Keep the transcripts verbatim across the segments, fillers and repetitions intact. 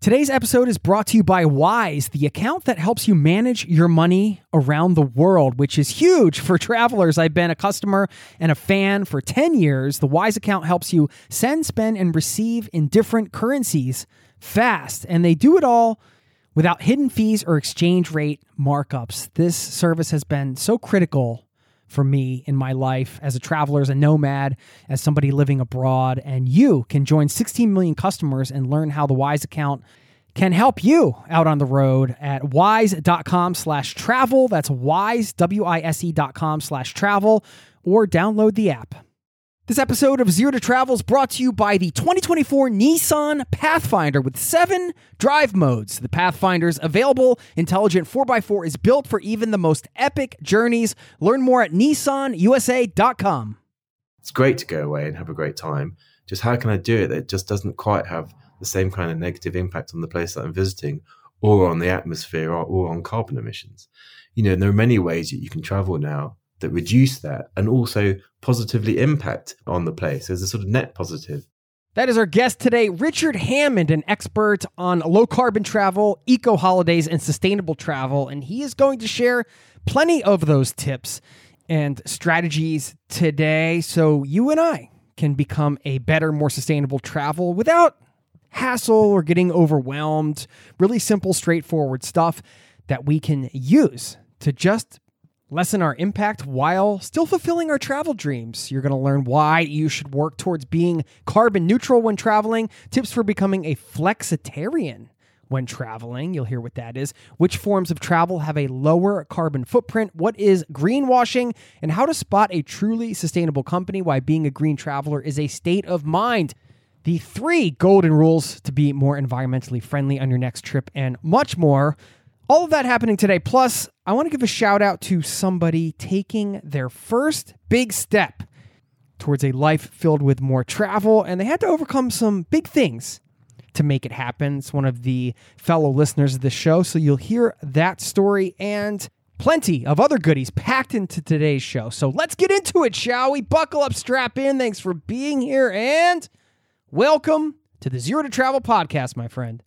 Today's episode is brought to you by Wise, the account that helps you manage your money around the world, which is huge for travelers. I've been a customer and a fan for ten years. The Wise account helps you send, spend, and receive in different currencies fast, and they do it all without hidden fees or exchange rate markups. This service has been so critical for me in my life as a traveler, as a nomad, as somebody living abroad. And you can join sixteen million customers and learn how the Wise account can help you out on the road at wise.com slash travel. That's wise, W-I-S-E dot com slash travel, or download the app. This episode of Zero to Travel is brought to you by the twenty twenty-four Nissan Pathfinder with seven drive modes. The Pathfinder's available intelligent four by four is built for even the most epic journeys. Learn more at nissan u s a dot com. It's great to go away and have a great time. Just how can I do it that it just doesn't quite have the same kind of negative impact on the place that I'm visiting or on the atmosphere or, or on carbon emissions? You know, and there are many ways that you can travel now that reduce that and also positively impact on the place. There's a sort of net positive. That is our guest today, Richard Hammond, an expert on low-carbon travel, eco-holidays, and sustainable travel. And he is going to share plenty of those tips and strategies today so you and I can become a better, more sustainable travel without hassle or getting overwhelmed. Really simple, straightforward stuff that we can use to just lessen our impact while still fulfilling our travel dreams. You're going to learn why you should work towards being carbon neutral when traveling, tips for becoming a flexitarian when traveling. You'll hear what that is. Which forms of travel have a lower carbon footprint? What is greenwashing? And how to spot a truly sustainable company, why being a green traveler is a state of mind. The three golden rules to be more environmentally friendly on your next trip, and much more. All of that happening today. Plus, I want to give a shout out to somebody taking their first big step towards a life filled with more travel, and they had to overcome some big things to make it happen. It's one of the fellow listeners of the show, so you'll hear that story and plenty of other goodies packed into today's show. So let's get into it, shall we? Buckle up, strap in. Thanks for being here, and welcome to the Zero to Travel podcast, my friend.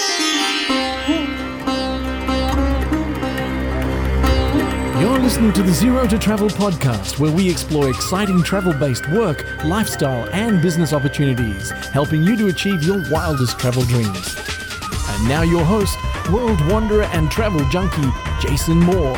You're listening to the Zero to Travel podcast, where we explore exciting travel-based work, lifestyle, and business opportunities, helping you to achieve your wildest travel dreams. And now your host, world wanderer and travel junkie, Jason Moore.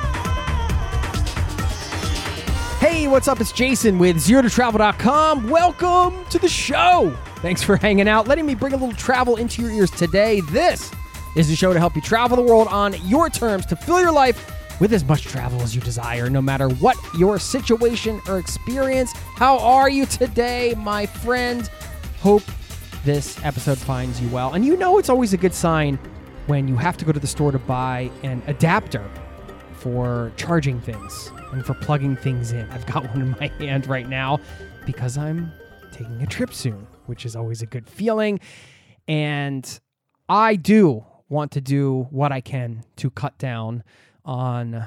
Hey, what's up? It's Jason with zero to travel dot com. Welcome to the show. Thanks for hanging out, letting me bring a little travel into your ears today. This is the show to help you travel the world on your terms to fill your life with as much travel as you desire, no matter what your situation or experience. How are you today, my friend? Hope this episode finds you well. And you know it's always a good sign when you have to go to the store to buy an adapter for charging things and for plugging things in. I've got one in my hand right now because I'm taking a trip soon, which is always a good feeling. And I do want to do what I can to cut down on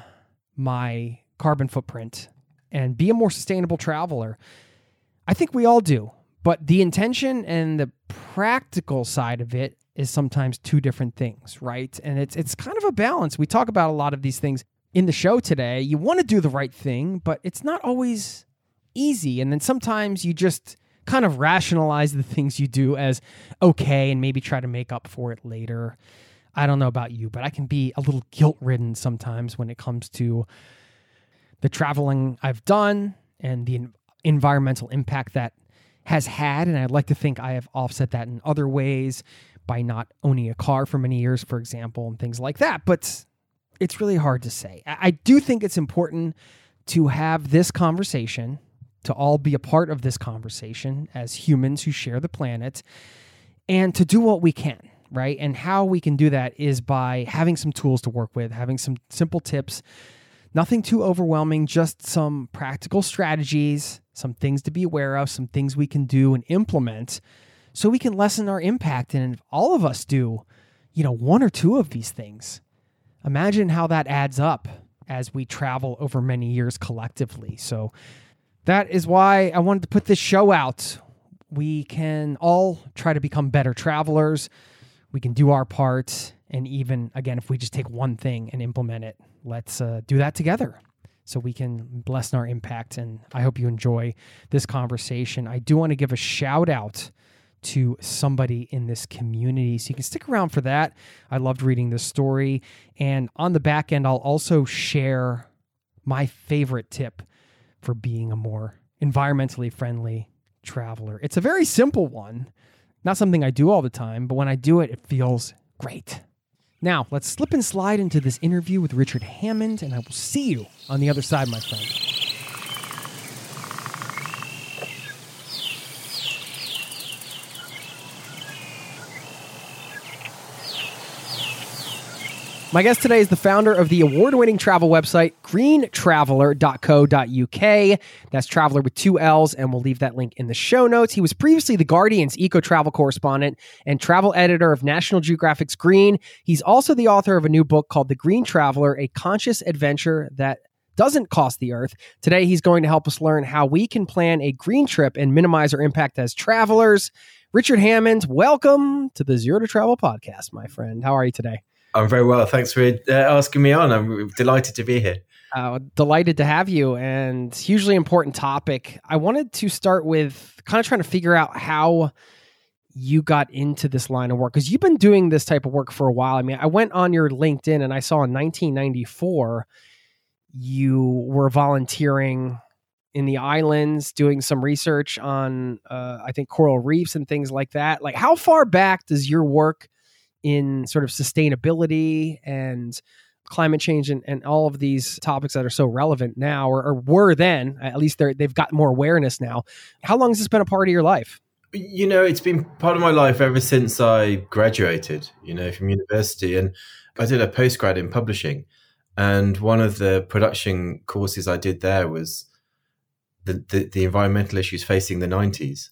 my carbon footprint and be a more sustainable traveler. I think we all do, but the intention and the practical side of it is sometimes two different things, right? And it's it's kind of a balance. We talk about a lot of these things in the show today. You want to do the right thing, but it's not always easy. And then sometimes you just kind of rationalize the things you do as okay and maybe try to make up for it later. I don't know about you, but I can be a little guilt-ridden sometimes when it comes to the traveling I've done and the environmental impact that has had. And I'd like to think I have offset that in other ways by not owning a car for many years, for example, and things like that. But it's really hard to say. I do think it's important to have this conversation, to all be a part of this conversation as humans who share the planet, and to do what we can. Right? And how we can do that is by having some tools to work with, having some simple tips, nothing too overwhelming, just some practical strategies, some things to be aware of, some things we can do and implement so we can lessen our impact. And if all of us do, you know, one or two of these things, imagine how that adds up as we travel over many years collectively. So that is why I wanted to put this show out. We can all try to become better travelers. we can do our part. And even, again, if we just take one thing and implement it, let's uh, do that together so we can lessen our impact. And I hope you enjoy this conversation. I do want to give a shout out to somebody in this community, so you can stick around for that. I loved reading this story. And on the back end, I'll also share my favorite tip for being a more environmentally friendly traveler. It's a very simple one, not something I do all the time, but when I do it, it feels great. Now, let's slip and slide into this interview with Richard Hammond, and I will see you on the other side, my friend. My guest today is the founder of the award-winning travel website, green traveler dot co dot U K. That's Traveler with two L's, and we'll leave that link in the show notes. He was previously The Guardian's eco-travel correspondent and travel editor of National Geographic's Green. He's also the author of a new book called The Green Traveler, A Conscious Adventure That Doesn't Cost the Earth. Today, he's going to help us learn how we can plan a green trip and minimize our impact as travelers. Richard Hammond, welcome to the Zero to Travel podcast, my friend. How are you today? I'm very well. Thanks for uh, asking me on. I'm delighted to be here. Uh, delighted to have you, and hugely important topic. I wanted to start with kind of trying to figure out how you got into this line of work, because you've been doing this type of work for a while. I mean, I went on your LinkedIn and I saw in nineteen ninety-four you were volunteering in the islands doing some research on, uh, I think, coral reefs and things like that. Like, how far back does your work in sort of sustainability and climate change and, and all of these topics that are so relevant now, or, or were then, at least they're, they've got more awareness now. How long has this been a part of your life? You know, it's been part of my life ever since I graduated, you know, from university. And I did a postgrad in publishing. And one of the production courses I did there was the, the, the environmental issues facing the nineties.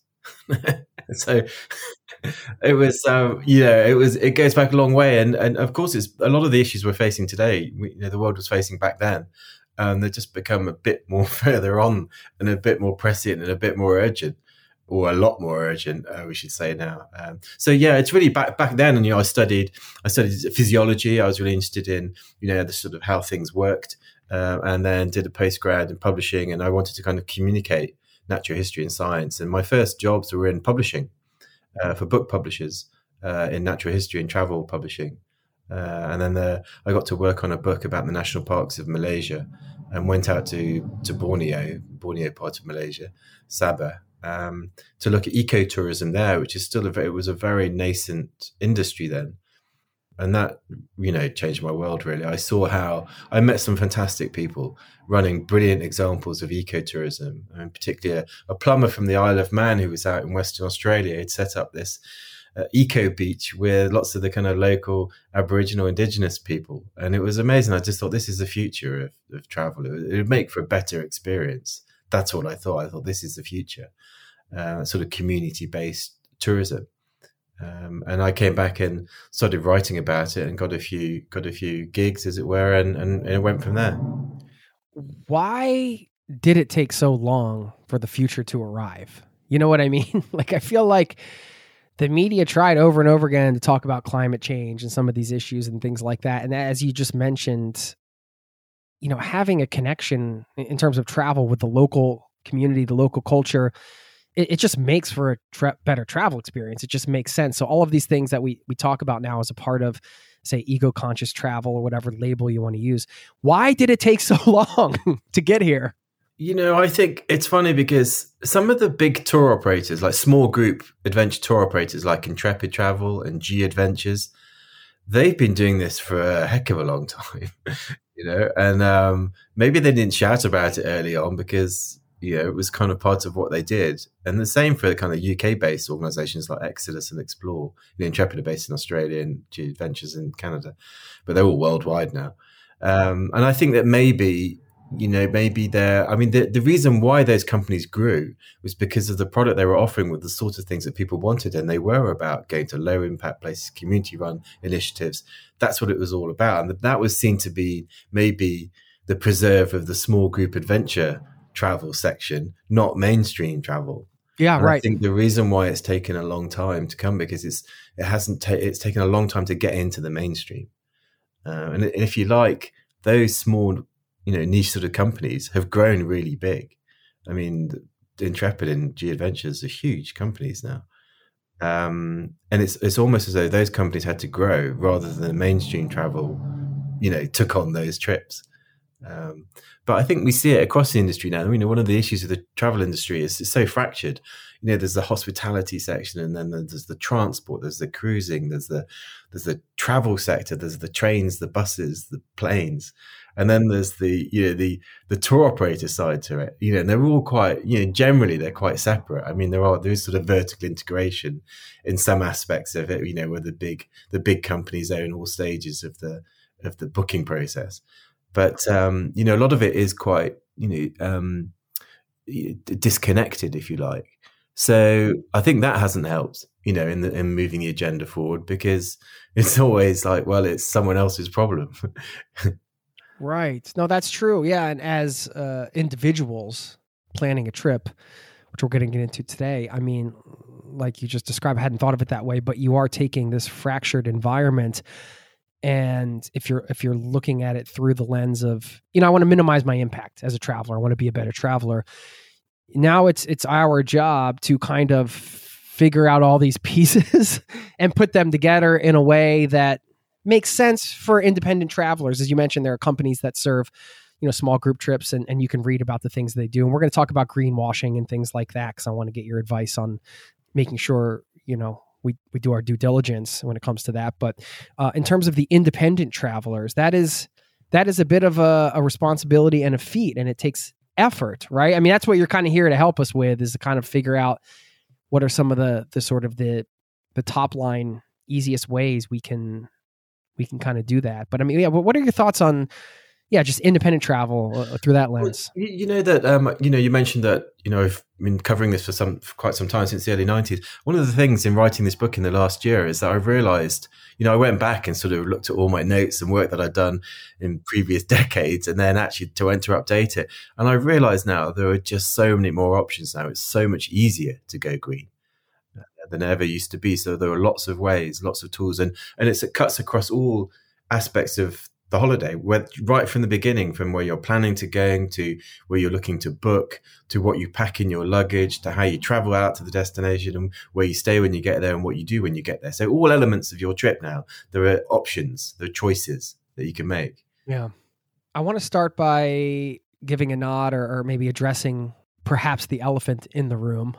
So it was, um, you know, it was, it goes back a long way. And, and of course, it's a lot of the issues we're facing today, we, you know, the world was facing back then. Um, they've just become a bit more further on and a bit more prescient and a bit more urgent, or a lot more urgent, uh, we should say now. Um, so yeah, it's really back back then. And, you know, I studied, I studied physiology. I was really interested in, you know, the sort of how things worked, uh, and then did a postgrad in publishing. And I wanted to kind of communicate natural history and science. And my first jobs were in publishing uh, for book publishers uh, in natural history and travel publishing. Uh, and then the, I got to work on a book about the national parks of Malaysia, and went out to, to Borneo, Borneo part of Malaysia, Sabah, um, to look at ecotourism there, which is still a very, it was a very nascent industry then. And that, you know, changed my world, really. I saw how I met some fantastic people running brilliant examples of ecotourism, and particularly a, a plumber from the Isle of Man who was out in Western Australia. He'd set up this uh, eco beach with lots of the kind of local Aboriginal indigenous people. And it was amazing. I just thought, this is the future of, of travel. It would, it would make for a better experience. That's what I thought. I thought this is the future, uh, sort of community-based tourism. Um, and I came back and started writing about it, and got a few got a few gigs, as it were, and, and, and it went from there. Why did it take so long for the future to arrive? You know what I mean? Like, I feel like the media tried over and over again to talk about climate change and some of these issues and things like that. And as you just mentioned, you know, having a connection in terms of travel with the local community, the local culture, it, it just makes for a tra- better travel experience. It just makes sense. So all of these things that we we talk about now as a part of, say, eco-conscious travel, or whatever label you want to use. Why did it take so long to get here? You know, I think it's funny because some of the big tour operators, like small group adventure tour operators like Intrepid Travel and G Adventures, they've been doing this for a heck of a long time, you know, and um, maybe they didn't shout about it early on because, you know, it was kind of part of what they did. And the same for the kind of U K-based organizations like Exodus and Explore. You know, Intrepid are based in Australia and G Adventures in Canada, but they're all worldwide now. Um, and I think that maybe, you know, maybe they're, I mean, the, the reason why those companies grew was because of the product they were offering with the sort of things that people wanted. And they were about going to low impact places, community run initiatives. That's what it was all about. And that was seen to be maybe the preserve of the small group adventure travel section, not mainstream travel. Yeah, And I right. think the reason why it's taken a long time to come because it's it hasn't ta- it's taken a long time to get into the mainstream. Uh, and, and if you like, those small, you know, niche sort of companies have grown really big. I mean, Intrepid and G Adventures are huge companies now. Um, and it's it's almost as though those companies had to grow rather than mainstream travel, you know, took on those trips. Um, but I think we see it across the industry now. I mean, one of the issues of the travel industry is it's so fractured. You know, there's the hospitality section, and then there's the transport, there's the cruising, there's the there's the travel sector, there's the trains, the buses, the planes, and then there's the you know the the tour operator side to it. You know, and they're all quite you know generally they're quite separate. I mean, there are there is sort of vertical integration in some aspects of it. You know, where the big the big companies own all stages of the of the booking process. But, um, you know, a lot of it is quite, you know, um, disconnected, if you like. So I think that hasn't helped, you know, in, the, in moving the agenda forward because it's always like, well, it's someone else's problem. Right. No, that's true. Yeah. And as uh, individuals planning a trip, which we're going to get into today, I mean, like you just described, I hadn't thought of it that way, but you are taking this fractured environment. And if you're if you're looking at it through the lens of, you know, I want to minimize my impact as a traveler. I want to be a better traveler. Now it's it's our job to kind of figure out all these pieces and put them together in a way that makes sense for independent travelers. As you mentioned, there are companies that serve, you know, small group trips, and, and you can read about the things they do. And we're going to talk about greenwashing and things like that because I want to get your advice on making sure, you know, we we do our due diligence when it comes to that. But uh, in terms of the independent travelers, that is that is a bit of a, a responsibility and a feat, and it takes effort, right? I mean, that's what you're kind of here to help us with, is to kind of figure out what are some of the the sort of the the top line easiest ways we can we can kind of do that. But I mean, yeah, what are your thoughts on yeah, just independent travel uh, through that lens? Well, you, you know that um, you know you mentioned that you know I've been covering this for some for quite some time since the early nineties. One of the things in writing this book in the last year is that I've realised, you know, I went back and sort of looked at all my notes and work that I'd done in previous decades, and then actually to went to update it, and I realised now there are just so many more options now. It's so much easier to go green than ever used to be. So there are lots of ways, lots of tools, and and it's, it cuts across all aspects of the holiday, where, right from the beginning, from where you're planning to going to where you're looking to book, to what you pack in your luggage, to how you travel out to the destination and where you stay when you get there and what you do when you get there. So all elements of your trip now, there are options, there are choices that you can make. Yeah. I want to start by giving a nod or, or maybe addressing perhaps the elephant in the room,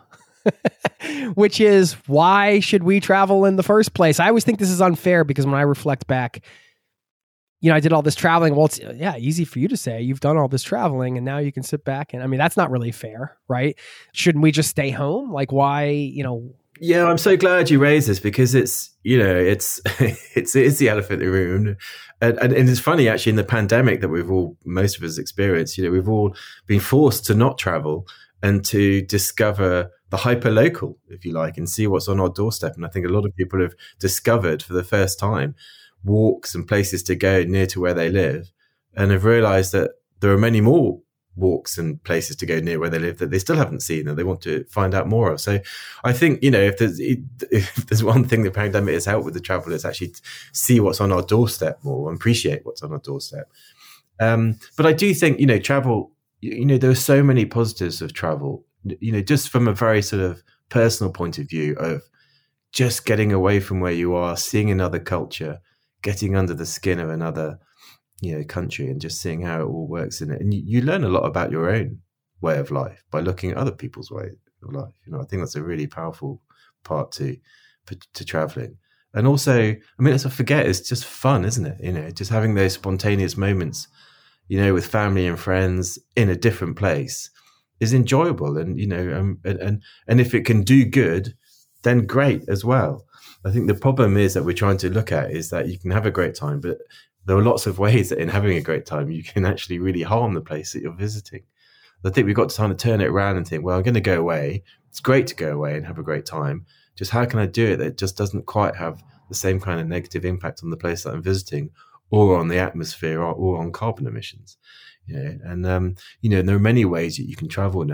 which is, why should we travel in the first place? I always think this is unfair because when I reflect back, you know, I did all this traveling. Well, it's, yeah, easy for you to say you've done all this traveling and now you can sit back. And I mean, that's not really fair, right? Shouldn't we just stay home? Like, why, you know? Yeah, I'm so glad you raised this because it's, you know, it's, it's, it's the elephant in the room. And, and, and it's funny, actually, in the pandemic that we've all, most of us experienced, you know, we've all been forced to not travel and to discover the hyper local, if you like, and see what's on our doorstep. And I think a lot of people have discovered for the first time walks and places to go near to where they live, and have realized that there are many more walks and places to go near where they live that they still haven't seen and they want to find out more of. So I think, you know, if there's if there's one thing the pandemic has helped with the travel, is actually see what's on our doorstep more and appreciate what's on our doorstep. Um, but I do think, you know, travel, you know, there are so many positives of travel, you know, just from a very sort of personal point of view of just getting away from where you are, seeing another culture, getting under the skin of another, you know, country, and just seeing how it all works in it. And you, you learn a lot about your own way of life by looking at other people's way of life. You know, I think that's a really powerful part to to traveling. And also, I mean, let's not forget, it's just fun, isn't it? You know, just having those spontaneous moments, you know, with family and friends in a different place is enjoyable. And, you know, um, and, and, and if it can do good, then great as well. I think the problem is that we're trying to look at is that you can have a great time, but there are lots of ways that in having a great time, you can actually really harm the place that you're visiting. I think we've got to kind of turn it around and think, well, I'm going to go away. It's great to go away and have a great time. Just how can I do it that it just doesn't quite have the same kind of negative impact on the place that I'm visiting, or on the atmosphere, or, or on carbon emissions? You know, and um, you know, there are many ways that you can travel now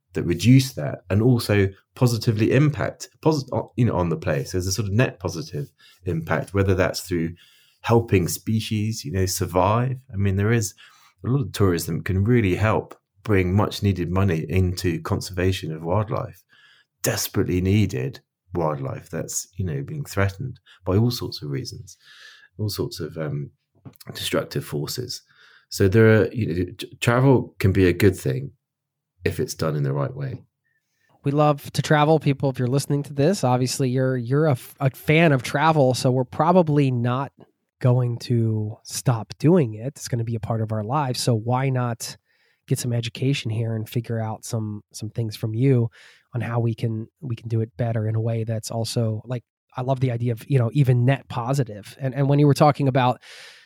that reduce that and also positively impact posit- you know, on the place. There's a sort of net positive impact, whether that's through helping species, you know, survive. I mean, there is a lot of tourism can really help bring much needed money into conservation of wildlife, desperately needed wildlife that's, you know, being threatened by all sorts of reasons, all sorts of um, destructive forces. So there are, you know, travel can be a good thing if it's done in the right way. We love to travel. People, if you're listening to this, obviously you're you're a, a fan of travel, so we're probably not going to stop doing it. It's going to be a part of our lives. So why not get some education here and figure out some some things from you on how we can we can do it better in a way that's also, like, I love the idea of, you know, even net positive. And and when you were talking about,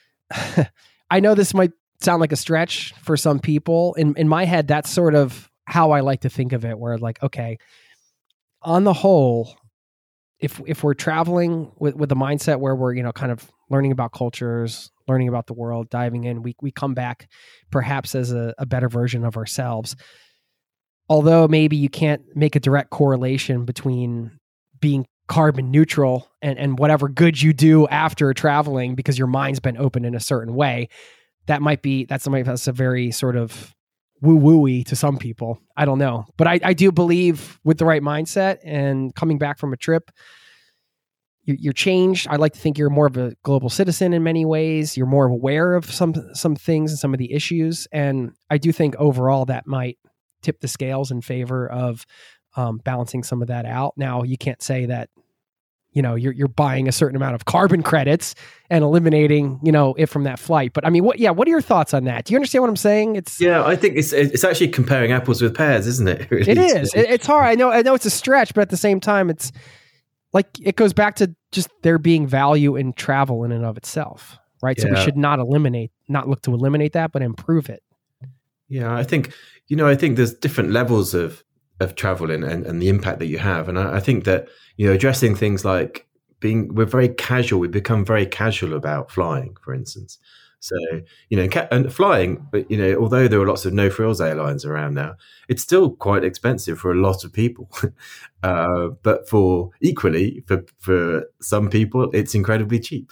I know this might sound like a stretch for some people. In in my head, that's sort of how I like to think of it, where, like, okay, on the whole, if if we're traveling with, with the mindset where we're, you know, kind of learning about cultures, learning about the world, diving in, we we come back perhaps as a, a better version of ourselves. Although maybe you can't make a direct correlation between being carbon neutral and, and whatever good you do after traveling because your mind's been opened in a certain way. That might be, that's, that's a very sort of woo-woo-y to some people. I don't know. But I, I do believe with the right mindset and coming back from a trip, you, you're changed. I like to think you're more of a global citizen in many ways. You're more aware of some some things and some of the issues. And I do think overall that might tip the scales in favor of um, balancing some of that out. Now, you can't say that, you know, you're you're buying a certain amount of carbon credits and eliminating, you know, it from that flight. But I mean, what, yeah, what are your thoughts on that? Do you understand what I'm saying? It's yeah, I think it's it's actually comparing apples with pears, isn't it? Really? It is. It, it's hard. I know. I know it's a stretch, but at the same time, it's like it goes back to just there being value in travel in and of itself, right? So Yeah. we should not eliminate, not look to eliminate that, but improve it. Yeah, I think, you know, I think there's different levels of of travel and, and, and the impact that you have. And I, I think that, you know, addressing things like being, we're very casual, we become very casual about flying, for instance. So, you know, ca- and flying, but, you know, although there are lots of no frills airlines around now, it's still quite expensive for a lot of people. uh, but for equally, for, for some people, it's incredibly cheap.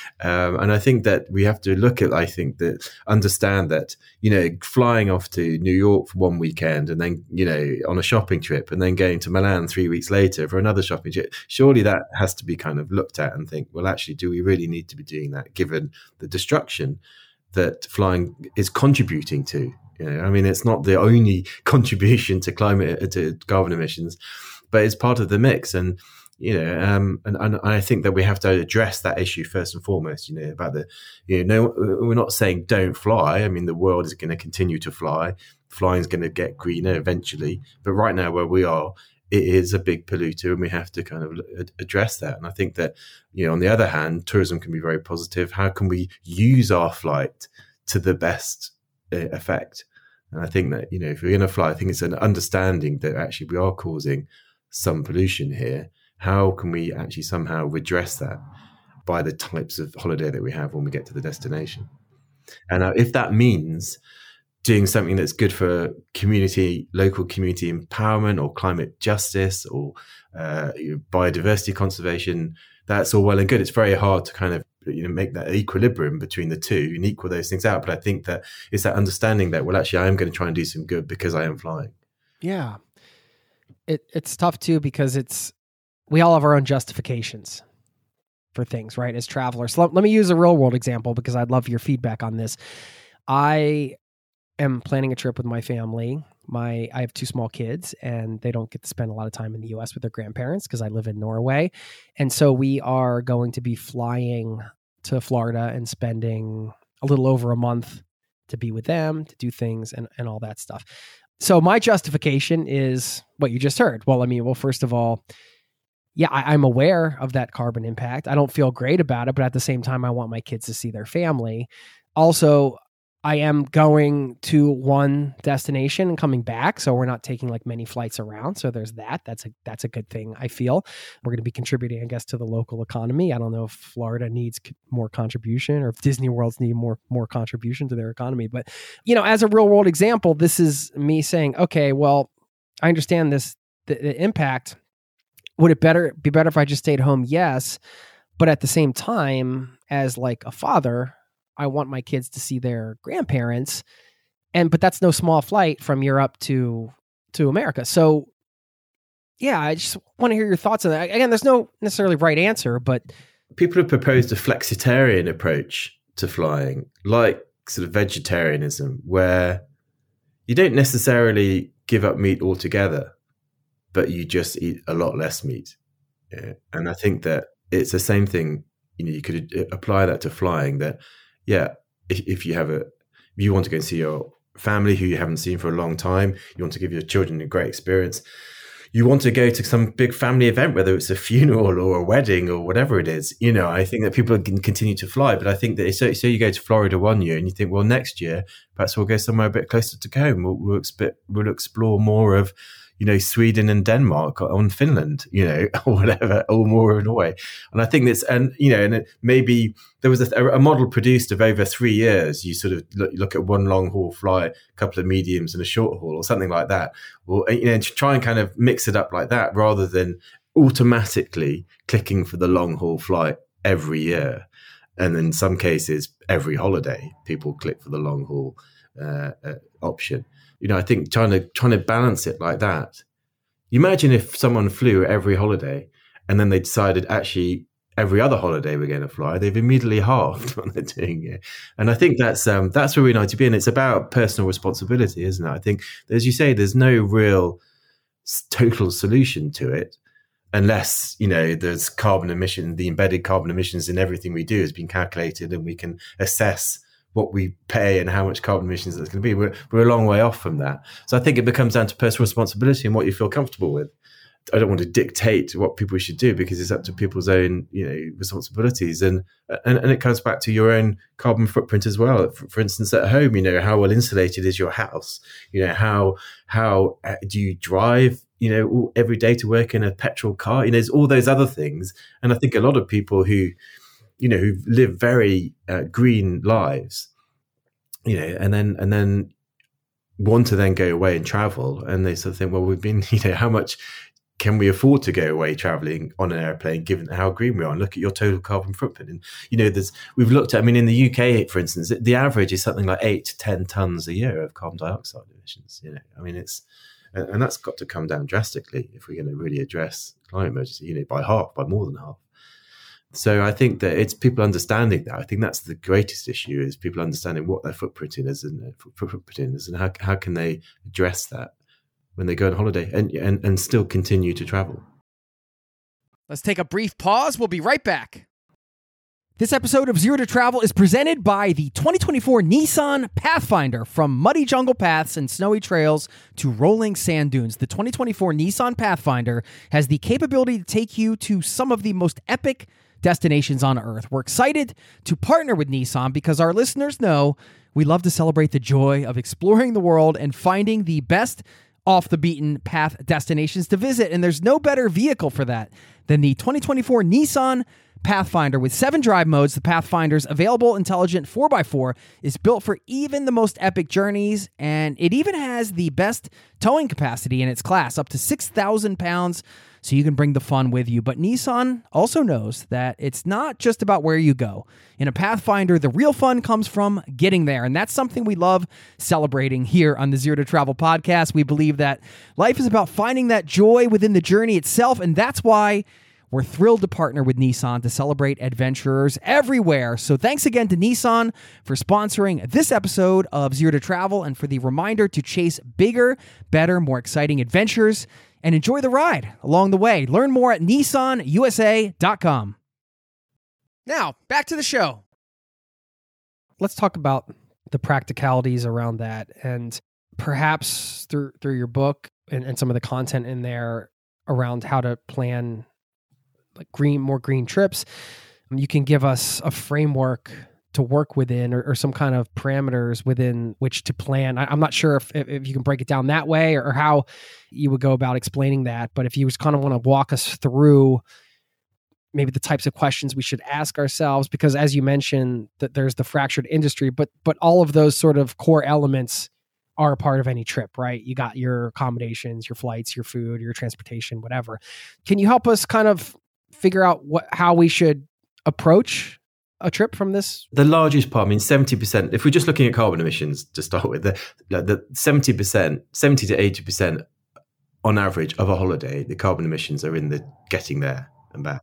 um, and I think that we have to look at, I think that understand that, you know, flying off to New York for one weekend and then, you know, on a shopping trip and then going to Milan three weeks later for another shopping trip, surely that has to be kind of looked at and think, well, actually, do we really need to be doing that given the destruction that flying is contributing to? You know, I mean, it's not the only contribution to climate, to carbon emissions, but it's part of the mix. And, you know, um, and, and I think that we have to address that issue first and foremost, you know, about the, you know, no, we're not saying don't fly. I mean, the world is going to continue to fly. Flying is going to get greener eventually. But right now where we are, it is a big polluter and we have to kind of address that. And I think that, you know, on the other hand, tourism can be very positive. How can we use our flight to the best uh, effect? And I think that, you know, if we're going to fly, I think it's an understanding that actually we are causing some pollution here. How can we actually somehow redress that by the types of holiday that we have when we get to the destination? And uh, if that means doing something that's good for community, local community empowerment or climate justice or uh, biodiversity conservation, that's all well and good. It's very hard to kind of, you know, make that equilibrium between the two and equal those things out. But I think that it's that understanding that, well, actually, I am going to try and do some good because I am flying. Yeah. It it's tough too, because it's, we all have our own justifications for things, right? As travelers. So let, let me use a real world example because I'd love your feedback on this. I am planning a trip with my family. My I have two small kids and they don't get to spend a lot of time in the U S with their grandparents because I live in Norway. And so we are going to be flying to Florida and spending a little over a month to be with them, to do things and, and all that stuff. So my justification is what you just heard. Well, I mean, well, first of all, yeah, I, I'm aware of that carbon impact. I don't feel great about it, but at the same time, I want my kids to see their family. Also, I am going to one destination and coming back, so we're not taking like many flights around. So there's that. That's a that's a good thing, I feel. We're going to be contributing, I guess, to the local economy. I don't know if Florida needs more contribution or if Disney Worlds need more more contribution to their economy. But, you know, as a real world example, this is me saying, okay, well, I understand this, the, the impact. Would it better be better if I just stayed home? Yes. But at the same time, as like a father, I want my kids to see their grandparents. And, but that's no small flight from Europe to, to America. So yeah, I just want to hear your thoughts on that. Again, there's no necessarily right answer, but people have proposed a flexitarian approach to flying, like sort of vegetarianism, where you don't necessarily give up meat altogether, but you just eat a lot less meat. Yeah. And I think that it's the same thing. You know, you could apply that to flying. That, yeah, if, if you have a, if you want to go and see your family who you haven't seen for a long time, you want to give your children a great experience, you want to go to some big family event, whether it's a funeral or a wedding or whatever it is, you know, I think that people can continue to fly. But I think that, so, so you go to Florida one year and you think, well, next year, perhaps we'll go somewhere a bit closer to home. We'll, we'll, exp- we'll explore more of, you know, Sweden and Denmark or, or Finland, you know, or whatever, or more of Norway. And I think that's, and, you know, and it, maybe there was a, a model produced of over three years. You sort of look, look at one long haul flight, a couple of mediums and a short haul or something like that. Or, you know, to try and kind of mix it up like that rather than automatically clicking for the long haul flight every year. And in some cases, every holiday, people click for the long haul uh, uh, option. You know, I think trying to trying to balance it like that. You imagine if someone flew every holiday and then they decided actually every other holiday we're going to fly, they've immediately halved what they're doing here. And I think that's um, that's where we need to be. And it's about personal responsibility, isn't it? I think, as you say, there's no real total solution to it unless, you know, there's carbon emission, the embedded carbon emissions in everything we do has been calculated and we can assess what we pay and how much carbon emissions that's going to be. We're, we're a long way off from that. So I think it becomes down to personal responsibility and what you feel comfortable with. I don't want to dictate what people should do because it's up to people's own, you know, responsibilities. And, and, and it comes back to your own carbon footprint as well. For, for instance, at home, you know, how well insulated is your house? You know, how, how uh, do you drive, you know, all, every day to work in a petrol car? You know, there's all those other things. And I think a lot of people who, you know, who live very uh, green lives, you know, and then and then want to then go away and travel, and they sort of think, well, we've been, you know, how much can we afford to go away traveling on an airplane, given how green we are? And look at your total carbon footprint. And you know, there's we've looked at. I mean, in the U K, for instance, the average is something like eight to ten tons a year of carbon dioxide emissions. You know, I mean, it's and that's got to come down drastically if we're going to really address climate emergency. You know, by half, by more than half. So I think that it's people understanding that. I think that's the greatest issue is people understanding what their footprint is and footprint is, and how how can they address that when they go on holiday and and and still continue to travel. Let's take a brief pause. We'll be right back. This episode of Zero to Travel is presented by the twenty twenty-four Nissan Pathfinder. From muddy jungle paths and snowy trails to rolling sand dunes, the twenty twenty-four Nissan Pathfinder has the capability to take you to some of the most epic destinations on Earth. We're excited to partner with Nissan because our listeners know we love to celebrate the joy of exploring the world and finding the best off the beaten path destinations to visit. And there's no better vehicle for that than the twenty twenty-four Nissan Pathfinder. With seven drive modes, the Pathfinder's available intelligent four by four is built for even the most epic journeys, and it even has the best towing capacity in its class, up to six thousand pounds, so you can bring the fun with you. But Nissan also knows that it's not just about where you go. In a Pathfinder, the real fun comes from getting there, and that's something we love celebrating here on the Zero to Travel podcast. We believe that life is about finding that joy within the journey itself, and that's why we're thrilled to partner with Nissan to celebrate adventurers everywhere. So thanks again to Nissan for sponsoring this episode of Zero to Travel and for the reminder to chase bigger, better, more exciting adventures and enjoy the ride along the way. Learn more at nissan u s a dot com. Now, back to the show. Let's talk about the practicalities around that, and perhaps through through your book and, and some of the content in there around how to plan like green, more green trips, you can give us a framework to work within, or, or some kind of parameters within which to plan. I, I'm not sure if, if you can break it down that way, or, or how you would go about explaining that. But if you just kind of want to walk us through maybe the types of questions we should ask ourselves, because as you mentioned, that there's the fractured industry, but but all of those sort of core elements are a part of any trip, right? You got your accommodations, your flights, your food, your transportation, whatever. Can you help us kind of figure out what how we should approach a trip from this? The largest part, I mean, seventy percent, if we're just looking at carbon emissions to start with, the, the seventy percent, seventy to eighty percent on average of a holiday, the carbon emissions are in the getting there and back.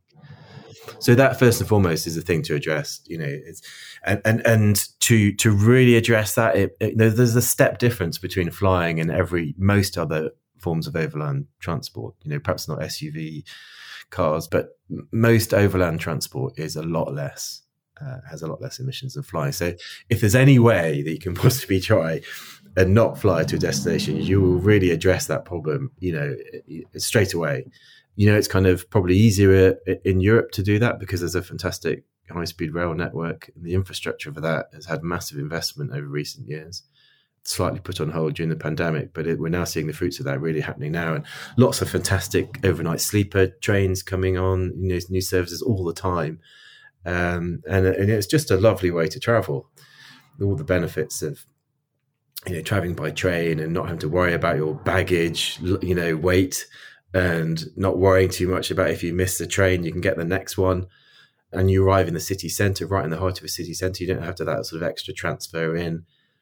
So that first and foremost is the thing to address, you know, it's, and, and, and to, to really address that, it, it, there's a step difference between flying and every, most other forms of overland transport, you know, perhaps not S U V cars, but most overland transport is a lot less, uh, has a lot less emissions than flying. So if there's any way that you can possibly try and not fly to a destination, you will really address that problem, you know, straight away. You know, it's kind of probably easier in Europe to do that because there's a fantastic high-speed rail network, and the infrastructure for that has had massive investment over recent years. Slightly put on hold during the pandemic, but it, we're now seeing the fruits of that really happening now, and lots of fantastic overnight sleeper trains coming on, you know, new services all the time, um, and, and it's just a lovely way to travel. All the benefits of, you know, traveling by train and not having to worry about your baggage, you know, weight, and not worrying too much about if you miss the train, you can get the next one, and you arrive in the city centre, right in the heart of a city centre. You don't have to that sort of extra transfer in.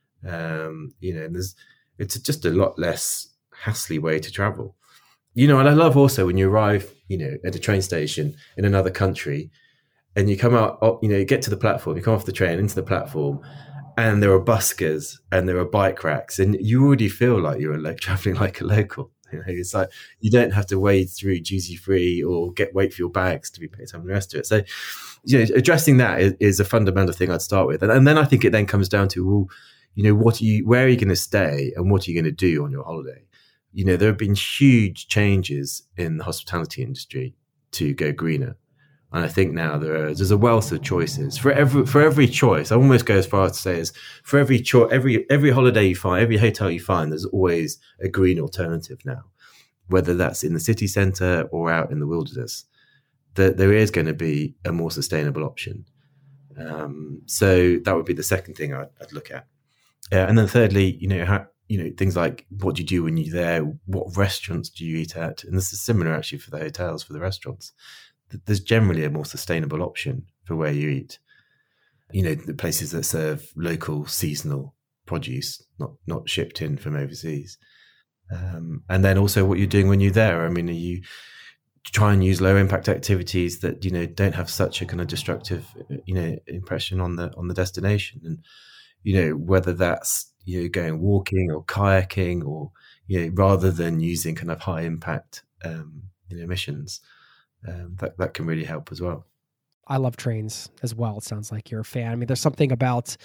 Um, you know, and there's, it's just a lot less hassly way to travel. You know, and I love also when you arrive, you know, at a train station in another country, and you come out, you know, you get to the platform, you come off the train into the platform, and there are buskers and there are bike racks, and you already feel like you're like traveling like a local. You know, it's like you don't have to wade through duty free or get wait for your bags to be picked up and the rest of it. So, you know, addressing that is, is a fundamental thing I'd start with, and, and then I think it then comes down to, well, you know, what are you, where are you going to stay, and what are you going to do on your holiday? You know, there have been huge changes in the hospitality industry to go greener, and I think now there are, there's a wealth of choices for every for every choice. I almost go as far as to say is for every choice, every every holiday you find, every hotel you find, there's always a green alternative now, whether that's in the city centre or out in the wilderness. That there is going to be a more sustainable option. Um, so that would be the second thing I'd, I'd look at, uh, and then thirdly, you know, how, you know, things like what do you do when you're there? What restaurants do you eat at? And this is similar actually for the hotels, for the restaurants. There's generally a more sustainable option for where you eat. You know, the places that serve local seasonal produce, not not shipped in from overseas. Um, and then also what you're doing when you're there. I mean, are you try and use low impact activities that, you know, don't have such a kind of destructive, you know, impression on the on the destination. And, you know, whether that's, you know, going walking or kayaking, or, you know, rather than using kind of high impact um, you know, emissions. Um, that, that can really help as well. I love trains as well. It sounds like you're a fan. I mean, there's something about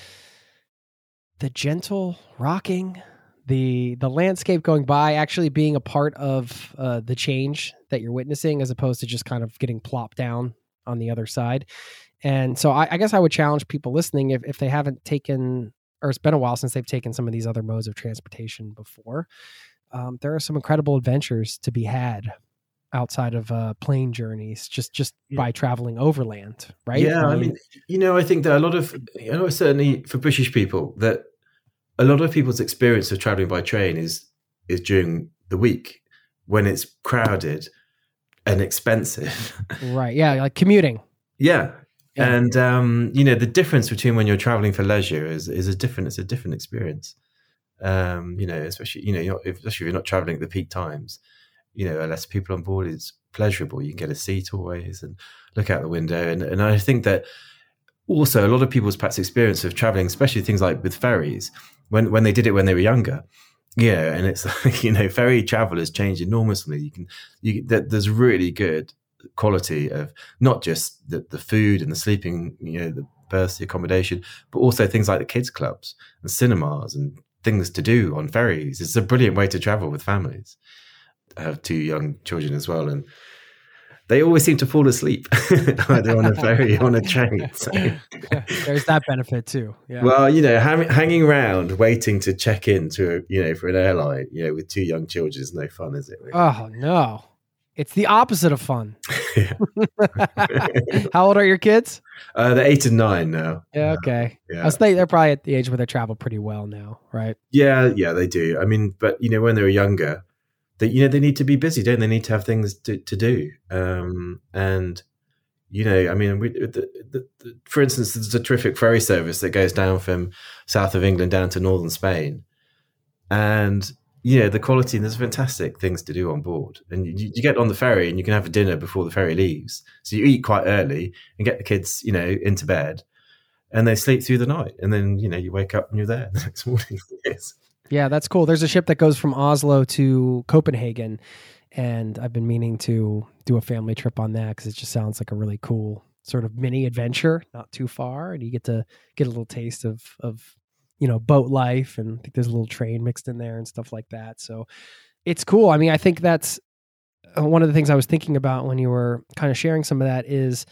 the gentle rocking, the the landscape going by, actually being a part of uh, the change that you're witnessing, as opposed to just kind of getting plopped down on the other side. And so I, I guess I would challenge people listening, if, if they haven't taken, or it's been a while since they've taken some of these other modes of transportation before, um, there are some incredible adventures to be had outside of uh, plane journeys, just just yeah. by traveling overland, right? Yeah, I mean, I mean, you know, I think that a lot of, you know, certainly for British people, that a lot of people's experience of traveling by train is is during the week when it's crowded and expensive. Right, yeah, like commuting. Yeah. yeah. And, um, you know, the difference between when you're traveling for leisure is is a different, it's a different experience. Um, you know, especially, you know, you're not, especially if you're not traveling at the peak times. You know, less people on board is pleasurable. You can get a seat always and look out the window. And, and I think that also a lot of people's perhaps experience of traveling, especially things like with ferries, when, when they did it when they were younger, yeah, and it's like, you know, ferry travel has changed enormously. You can, you, there's really good quality of not just the, the food and the sleeping, you know, the berths, the accommodation, but also things like the kids clubs and cinemas and things to do on ferries. It's a brilliant way to travel with families. I have two young children as well, and they always seem to fall asleep either on a ferry or on a train. So. There's that benefit too. Yeah. Well, you know, ha- hanging around waiting to check in to, you know, for an airline, you know, with two young children is no fun, is it? Really? Oh no. It's the opposite of fun. How old are your kids? Uh, they're eight and nine now. Yeah, okay. Yeah. I was thinking they're probably at the age where they travel pretty well now, right? Yeah, yeah, they do. I mean, but you know, when they were younger, they you know they need to be busy, don't they? They need to have things to, to do. Um, and you know, I mean, we, the, the, the, for instance, there's a terrific ferry service that goes down from south of England down to northern Spain, and you know the quality. And there's fantastic things to do on board. And you, you get on the ferry and you can have a dinner before the ferry leaves, so you eat quite early and get the kids, you know, into bed. And they sleep through the night, and then you know you wake up and you're there the next morning. Yes. Yeah, that's cool. There's a ship that goes from Oslo to Copenhagen, and I've been meaning to do a family trip on that because it just sounds like a really cool sort of mini adventure, not too far, and you get to get a little taste of of you know boat life, and I think there's a little train mixed in there and stuff like that. So it's cool. I mean, I think that's one of the things I was thinking about when you were kind of sharing some of that is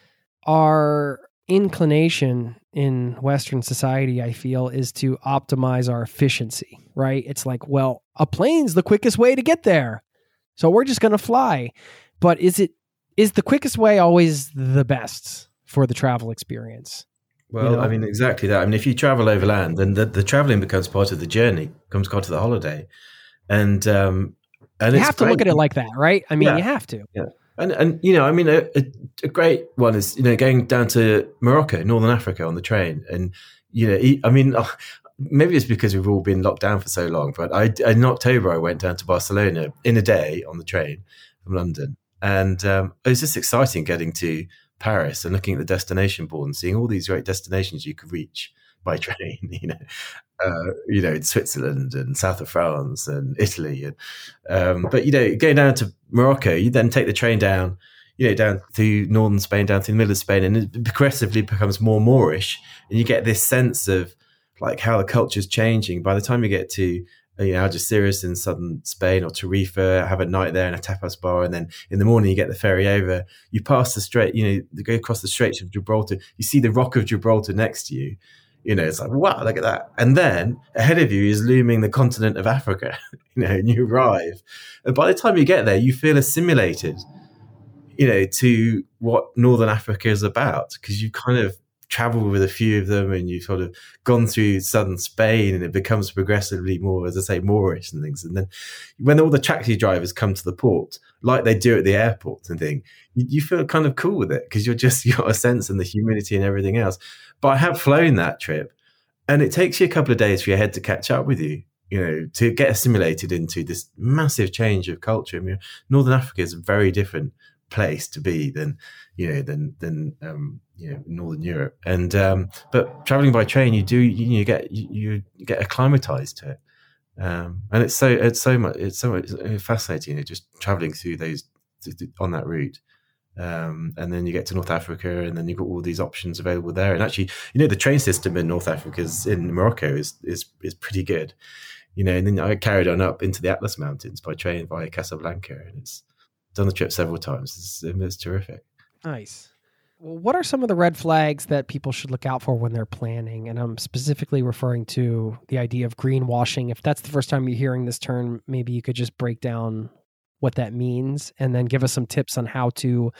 our inclination in Western society, I feel, is to optimize our efficiency, right? It's like, well, a plane's the quickest way to get there, so we're just going to fly. But is it is the quickest way always the best for the travel experience? Well, You know? I mean, exactly that. I mean, if you travel overland, then the, the traveling becomes part of the journey, becomes part of the holiday, and um, and You it's have to great. look at it like that, right? I mean, Yeah. you have to. Yeah. And, and you know, I mean, a, a, a great one is, you know, going down to Morocco, Northern Africa on the train. And, you know, I mean, oh, maybe it's because we've all been locked down for so long, but I, in October, I went down to Barcelona in a day on the train from London. And um, it was just exciting getting to Paris and looking at the destination board and seeing all these great destinations you could reach by train, you know, uh, you know, in Switzerland and south of France and Italy. And, um, but, you know, going down to Morocco, you then take the train down, you know, down through northern Spain, down through the middle of Spain, and it progressively becomes more Moorish. And you get this sense of like how the culture's changing. By the time you get to, you know, Algeciras in southern Spain or Tarifa, have a night there in a tapas bar, and then in the morning you get the ferry over, you pass the strait, you know, you go across the Straits of Gibraltar, you see the Rock of Gibraltar next to you. You know, it's like, wow, look at that. And then ahead of you is looming the continent of Africa, you know, and you arrive. And by the time you get there, you feel assimilated, you know, to what Northern Africa is about, because you kind of traveled with a few of them and you've sort of gone through southern Spain, and it becomes progressively more, as I say, Moorish and things. And then when all the taxi drivers come to the port, like they do at the airport and thing, you, you feel kind of cool with it because you're just, you got a sense and the humidity and everything else. But I have flown that trip, and it takes you a couple of days for your head to catch up with you, you know, to get assimilated into this massive change of culture. I mean, Northern Africa is a very different place to be than, you know, than, than, um, you know, Northern Europe. And, um, but traveling by train, you do, you, you get, you, you get acclimatized to it. Um, and it's so, it's so much, it's so much fascinating, you know, just traveling through those, on that route. Um, and then you get to North Africa, and then you've got all these options available there. And actually, you know, the train system in North Africa is, in Morocco is, is, is pretty good, you know. And then I carried on up into the Atlas Mountains by train via Casablanca, and it's done the trip several times. It's, it's terrific. Nice. Well, what are some of the red flags that people should look out for when they're planning? And I'm specifically referring to the idea of greenwashing. If that's the first time you're hearing this term, maybe you could just break down what that means, and then give us some tips on how to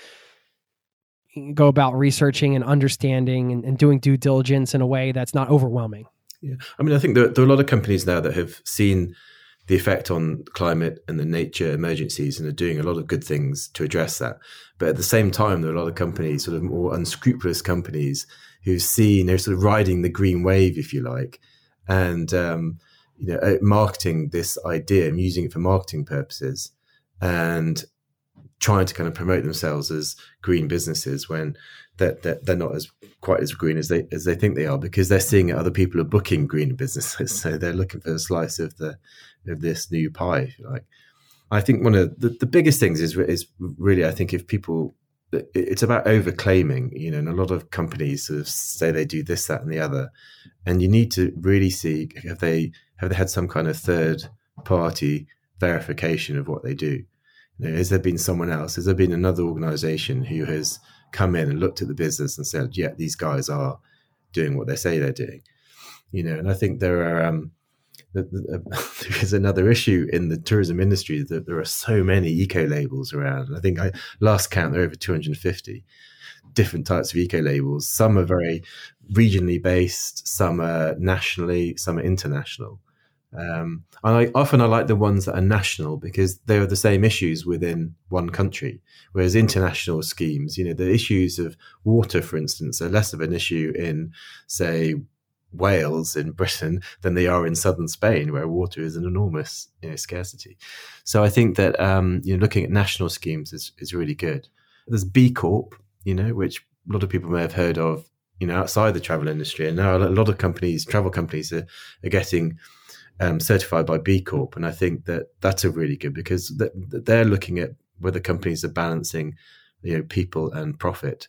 go about researching and understanding and, and doing due diligence in a way that's not overwhelming. Yeah. I mean, I think there, there are a lot of companies now that have seen the effect on climate and the nature emergencies and are doing a lot of good things to address that. But at the same time, there are a lot of companies, sort of more unscrupulous companies, who've seen, they're sort of riding the green wave, if you like, and, um, you know, marketing this idea and using it for marketing purposes, and trying to kind of promote themselves as green businesses when they're, they're, they're not as quite as green as they as they think they are, because they're seeing that other people are booking green businesses, so they're looking for a slice of the of this new pie, if you like. I think one of the, the biggest things is is really, I think, if people, it's about over-claiming, you know, and a lot of companies sort of say they do this, that, and the other, and you need to really see, have they have they had some kind of third party verification of what they do. You know, has there been someone else? Has there been another organization who has come in and looked at the business and said, yeah, these guys are doing what they say they're doing? You know, and I think there are, um, the, the, there is another issue in the tourism industry that there are so many eco labels around. I think I last count there are over two hundred fifty different types of eco labels. Some are very regionally based, some are nationally, some are international. Um, and I often I like the ones that are national because they are the same issues within one country, whereas international schemes, you know, the issues of water, for instance, are less of an issue in, say, Wales in Britain than they are in southern Spain, where water is an enormous, you know, scarcity. So I think that um, you know, looking at national schemes is is really good. There's B Corp, you know, which a lot of people may have heard of, you know, outside the travel industry, and now a lot of companies, travel companies, are, are getting Um, certified by B Corp, and I think that that's a really good because th- they're looking at whether companies are balancing, you know, people and profit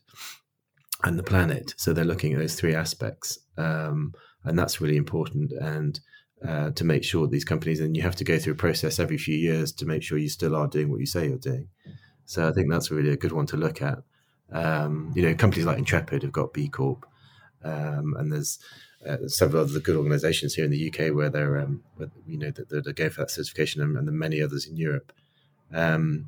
and the planet. So they're looking at those three aspects, um, and that's really important. And uh, to make sure these companies, and you have to go through a process every few years to make sure you still are doing what you say you're doing. So I think that's really a good one to look at. Um, you know, companies like Intrepid have got B Corp, um, and there's Uh, several other good organisations here in the U K where they're, um, where, you know, that they're, they're going for that certification, and, and the many others in Europe. Um,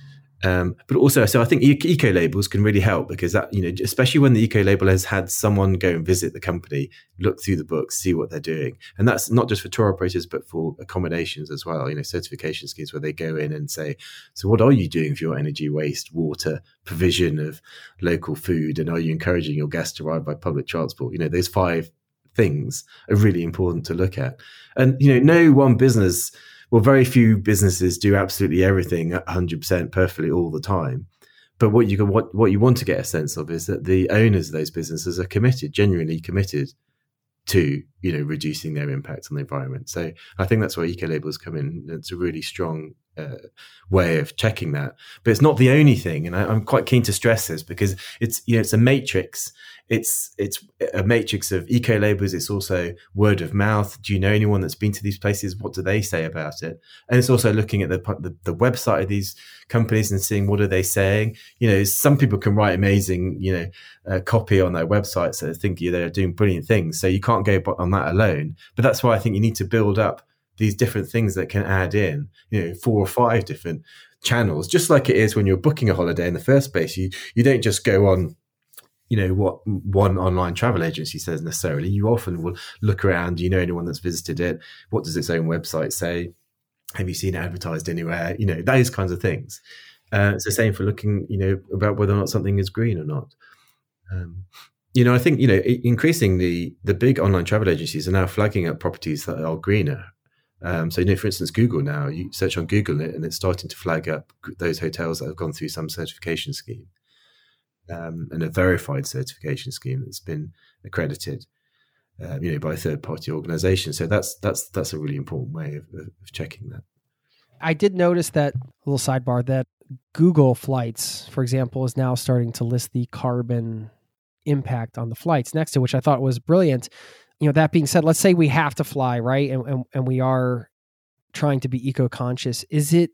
um, but also, so I think e- eco labels can really help because that, you know, especially when the eco label has had someone go and visit the company, look through the books, see what they're doing, and that's not just for tour operators but for accommodations as well. You know, certification schemes where they go in and say, so what are you doing for your energy, waste, water, provision of local food, and are you encouraging your guests to ride by public transport? You know, those five things are really important to look at. And, you know, no one business, well, very few businesses do absolutely everything one hundred percent perfectly all the time. But what you can, what, what you want to get a sense of is that the owners of those businesses are committed, genuinely committed to, you know, reducing their impact on the environment. So I think that's where eco labels come in. It's a really strong uh, way of checking that. But it's not the only thing, and I, I'm quite keen to stress this because it's, you know, it's a matrix. It's it's a matrix of eco labels. It's also word of mouth. Do you know anyone that's been to these places? What do they say about it? And it's also looking at the the, the website of these companies and seeing what are they saying. You know, some people can write amazing, you know, uh, copy on their websites that think they're doing brilliant things. So you can't go on that alone. But that's why I think you need to build up these different things that can add in, you know, four or five different channels, just like it is when you're booking a holiday in the first place. You you don't just go on, you know, what one online travel agency says necessarily. You often will look around. Do you know anyone that's visited it? What does its own website say? Have you seen it advertised anywhere? You know, those kinds of things. Uh, it's the same for looking, you know, about whether or not something is green or not. Um, you know, I think, you know, increasingly the big online travel agencies are now flagging up properties that are greener. Um, so, you know, for instance, Google now, you search on Google and it's starting to flag up those hotels that have gone through some certification scheme. Um, and a verified certification scheme that's been accredited, uh, you know, by a third-party organisation. So that's that's that's a really important way of, of checking that. I did notice that, little sidebar, that Google Flights, for example, is now starting to list the carbon impact on the flights next to, which I thought was brilliant. You know, that being said, let's say we have to fly, right? And and, and we are trying to be eco-conscious. Is it,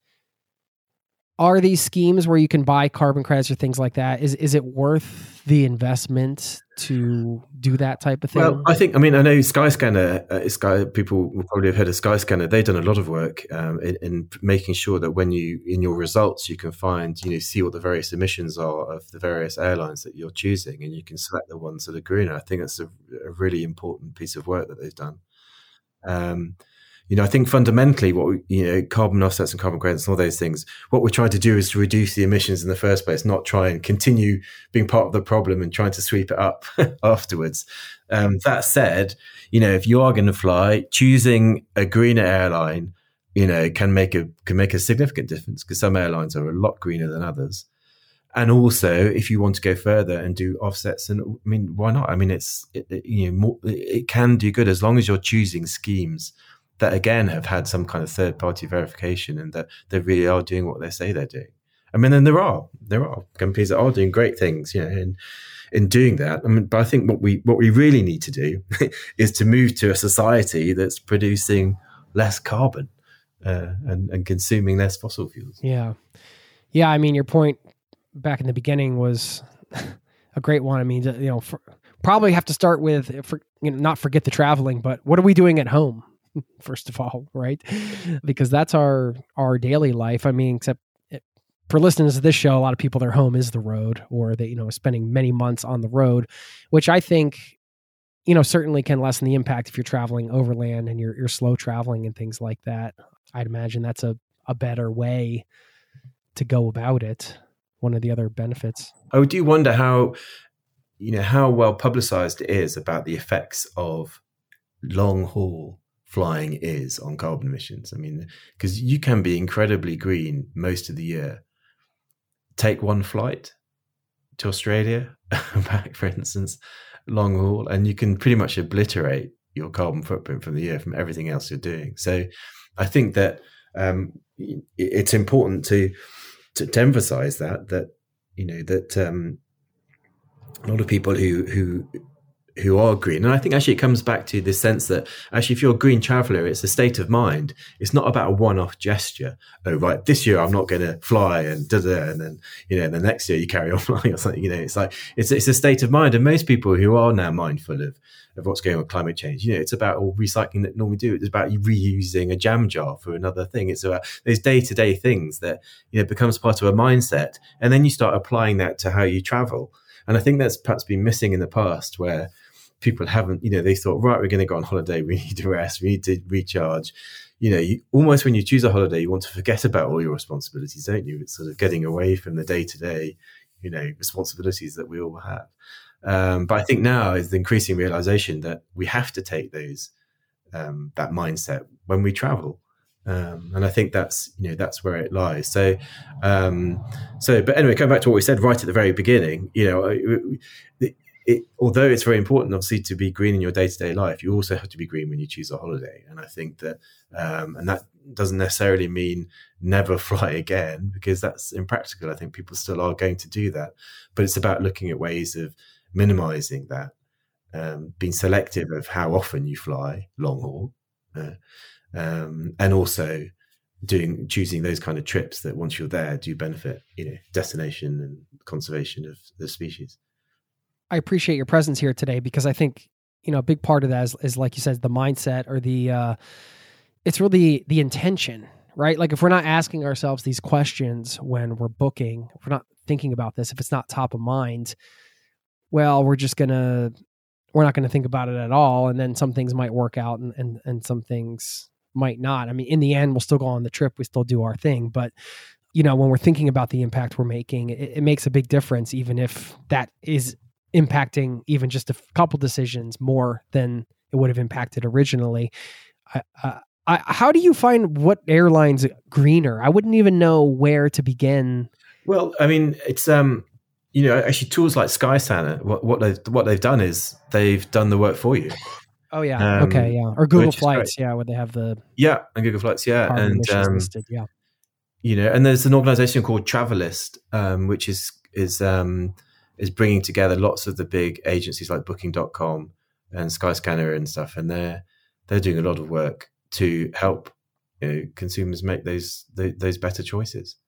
are these schemes where you can buy carbon credits or things like that, is is it worth the investment to do that type of thing? Well, I think, I mean, I know Skyscanner, uh, Sky, people will probably have heard of Skyscanner. They've done a lot of work um, in, in making sure that when you, in your results, you can find, you know, see what the various emissions are of the various airlines that you're choosing, and you can select the ones that are greener. I think that's a, a really important piece of work that they've done. Um, You know, I think fundamentally what we, you know, carbon offsets and carbon credits and all those things, what we're trying to do is to reduce the emissions in the first place, not try and continue being part of the problem and trying to sweep it up afterwards. Um, that said, you know, if you are going to fly, choosing a greener airline, you know, can make a, can make a significant difference because some airlines are a lot greener than others. And also, if you want to go further and do offsets, and I mean, why not? I mean, it's, it, it, you know, more, it can do good as long as you're choosing schemes that again have had some kind of third-party verification and that they really are doing what they say they're doing. I mean, and there are there are companies that are doing great things, you know, in in doing that. I mean, but I think what we what we really need to do is to move to a society that's producing less carbon uh, and and consuming less fossil fuels. Yeah, yeah. I mean, your point back in the beginning was a great one. I mean, you know, for, probably have to start with, for, you know, not forget the traveling, but what are we doing at home? first of all, right? Because that's our our daily life. I mean, except it, for listeners to this show, a lot of people, their home is the road, or they, you know, spending many months on the road, which I think, you know, certainly can lessen the impact if you're traveling overland and you're you're slow traveling and things like that. I'd imagine that's a, a better way to go about it. One of the other benefits. I do wonder how, you know, how well publicized it is about the effects of long haul flying is on carbon emissions. I mean, because you can be incredibly green most of the year. Take one flight to Australia, back, for instance, long haul, and you can pretty much obliterate your carbon footprint from the year from everything else you're doing. So I think that um, it's important to, to to emphasize that that you know that um, a lot of people who who who are green, and I think actually it comes back to this sense that actually if you're a green traveler, it's a state of mind. It's not about a one-off gesture. Oh, right, this year I'm not going to fly, and da da, and then you know, the next year you carry on flying or something. You know, it's like it's it's a state of mind, and most people who are now mindful of of what's going on with climate change, you know, it's about all recycling that normally do. It's about reusing a jam jar for another thing. It's about those day-to-day things that, you know, becomes part of a mindset, and then you start applying that to how you travel. And I think that's perhaps been missing in the past, where people haven't, you know, they thought, right, we're going to go on holiday, we need to rest, we need to recharge. You know, you, almost when you choose a holiday, you want to forget about all your responsibilities, don't you? It's sort of getting away from the day-to-day, you know, responsibilities that we all have. Um, but I think now is the increasing realization that we have to take those, um, that mindset when we travel. Um, and I think that's, you know, that's where it lies. So, um, so, but anyway, coming back to what we said right at the very beginning, you know, it, it, it, although it's very important, obviously, to be green in your day-to-day life, you also have to be green when you choose a holiday. And I think that, um, and that doesn't necessarily mean never fly again, because that's impractical. I think people still are going to do that, but it's about looking at ways of minimizing that, um, being selective of how often you fly long haul, uh, um, and also doing choosing those kind of trips that once you're there do benefit, you know, destination and conservation of the species. I appreciate your presence here today, because I think, you know, a big part of that is, is like you said, the mindset, or the, uh, it's really the intention, right? Like if we're not asking ourselves these questions when we're booking, if we're not thinking about this, if it's not top of mind, well, we're just going to, we're not going to think about it at all. And then some things might work out, and, and, and some things might not. I mean, in the end, we'll still go on the trip. We still do our thing. But, you know, when we're thinking about the impact we're making, it, it makes a big difference, even if that is impacting even just a couple decisions more than it would have impacted originally. I, uh, I, how do you find what airline's greener? I wouldn't even know where to begin. Well, I mean, it's, um, you know, actually tools like Skyscanner, what, what they've what they've done is they've done the work for you. Oh yeah, um, okay, yeah, or Google Flights, yeah, where they have the yeah, and Google Flights, yeah, and um, listed, yeah, you know, and there's an organization called Travelist, um, which is is um, is bringing together lots of the big agencies like Booking dot com and Skyscanner and stuff, and they're they're doing a lot of work to help, you know, consumers make those those, those better choices.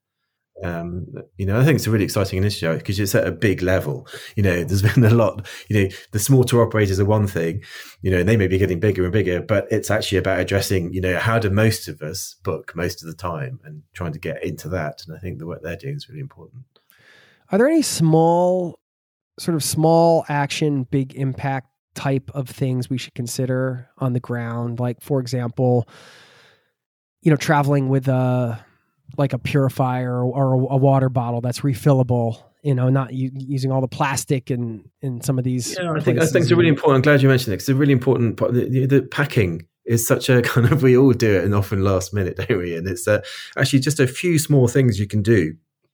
Um, you know, I think it's a really exciting initiative because it's at a big level. You know, there's been a lot, you know, the small tour operators are one thing, you know, and they may be getting bigger and bigger, but it's actually about addressing, you know, how do most of us book most of the time and trying to get into that. And I think the work they're doing is really important. Are there any small, sort of small action, big impact type of things we should consider on the ground? Like, for example, you know, traveling with a, like a purifier or a water bottle that's refillable, you know, not u- using all the plastic and in, in some of these. Yeah, I think I think it's a really important. I'm glad you mentioned it. It's a really important part. The, the, the packing is such a kind of, we all do it and often last minute, don't we? And it's uh, actually just a few small things you can do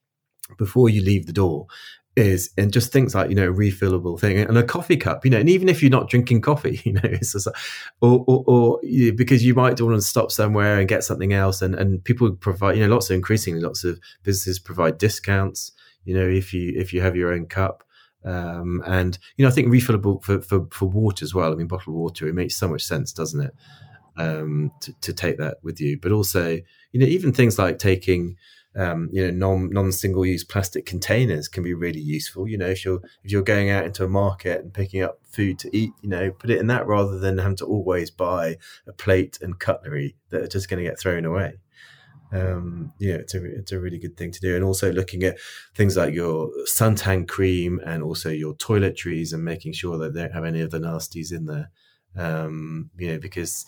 before you leave the door. Is and just things like, you know, a refillable thing and a coffee cup, you know, and even if you're not drinking coffee, you know, it's just, or, or, or you know, because you might want to stop somewhere and get something else, and and people provide, you know, lots of increasingly lots of businesses provide discounts, you know, if you if you have your own cup, um, and you know, I think refillable for for for water as well. I mean, bottled water, it makes so much sense, doesn't it, um, to to take that with you, but also, you know, even things like taking Um, you know, non non single use plastic containers can be really useful. You know, if you're if you're going out into a market and picking up food to eat, you know, put it in that rather than having to always buy a plate and cutlery that are just going to get thrown away. Um, yeah, it's a it's a really good thing to do. And also looking at things like your suntan cream and also your toiletries and making sure that they don't have any of the nasties in there. Um, you know, because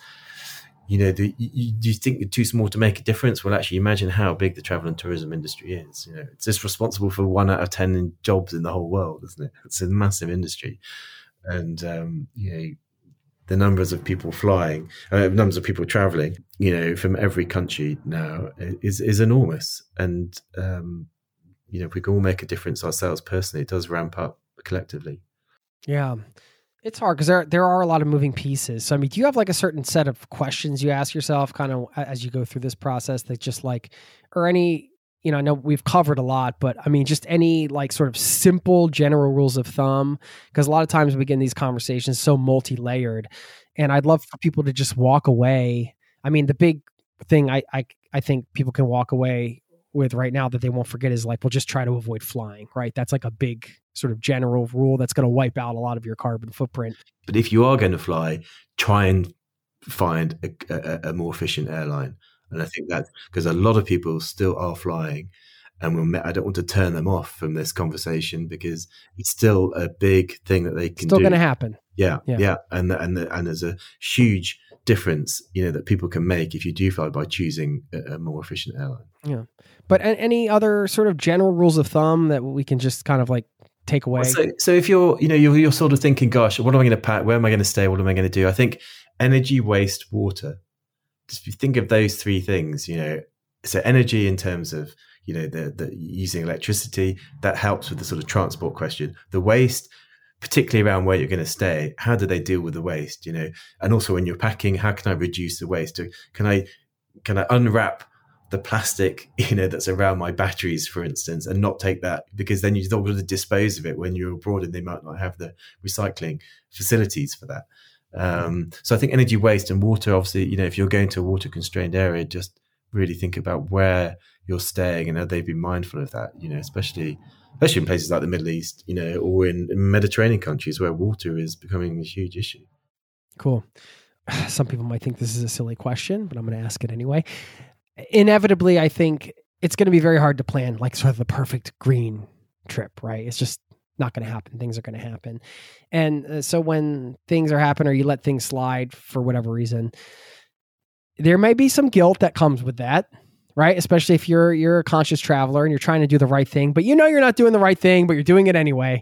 you know, do you, you think you're too small to make a difference? Well, actually, imagine how big the travel and tourism industry is. You know, it's just responsible for one out of ten jobs in the whole world, isn't it? It's a massive industry, and um, you know. The numbers of people flying, uh, numbers of people traveling, you know, from every country now is is enormous. And, um, you know, if we can all make a difference ourselves personally, it does ramp up collectively. Yeah. It's hard because there, there are a lot of moving pieces. So, I mean, do you have like a certain set of questions you ask yourself kind of as you go through this process that just like, or any, you know, I know we've covered a lot, but I mean, just any like sort of simple general rules of thumb, because a lot of times we get in these conversations so multi-layered, and I'd love for people to just walk away. I mean, the big thing I, I, I think people can walk away with right now that they won't forget is like, well, just try to avoid flying, right? That's like a big sort of general rule that's going to wipe out a lot of your carbon footprint. But if you are going to fly, try and find a, a, a more efficient airline. And I think that's because a lot of people still are flying, and we'll, I don't want to turn them off from this conversation because it's still a big thing that they can still do. Still going to happen. Yeah, yeah, yeah. And and and there's a huge difference, you know, that people can make if you do fly by choosing a, a more efficient airline. Yeah, but any other sort of general rules of thumb that we can just kind of like take away? Well, so, so if you're, you know, you're, you're sort of thinking, gosh, what am I going to pack? Where am I going to stay? What am I going to do? I think energy, waste, water. If you think of those three things, you know, so energy in terms of, you know, the, the using electricity, that helps with the sort of transport question. The waste, particularly around where you're going to stay, how do they deal with the waste, you know? And also when you're packing, how can I reduce the waste? Can I, can I unwrap the plastic, you know, that's around my batteries, for instance, and not take that, because then you've got to dispose of it when you're abroad and they might not have the recycling facilities for that. Um, so I think energy, waste and water, obviously, you know, if you're going to a water constrained area, just really think about where you're staying and have they been mindful of that, you know, especially, especially in places like the Middle East, you know, or in, in Mediterranean countries where water is becoming a huge issue. Cool. Some people might think this is a silly question, but I'm going to ask it anyway. Inevitably, I think it's going to be very hard to plan like sort of the perfect green trip, right? It's just not going to happen. Things are going to happen. And uh, so when things are happening or you let things slide for whatever reason, there may be some guilt that comes with that, right? Especially if you're you're a conscious traveler and you're trying to do the right thing, but you know you're not doing the right thing, but you're doing it anyway.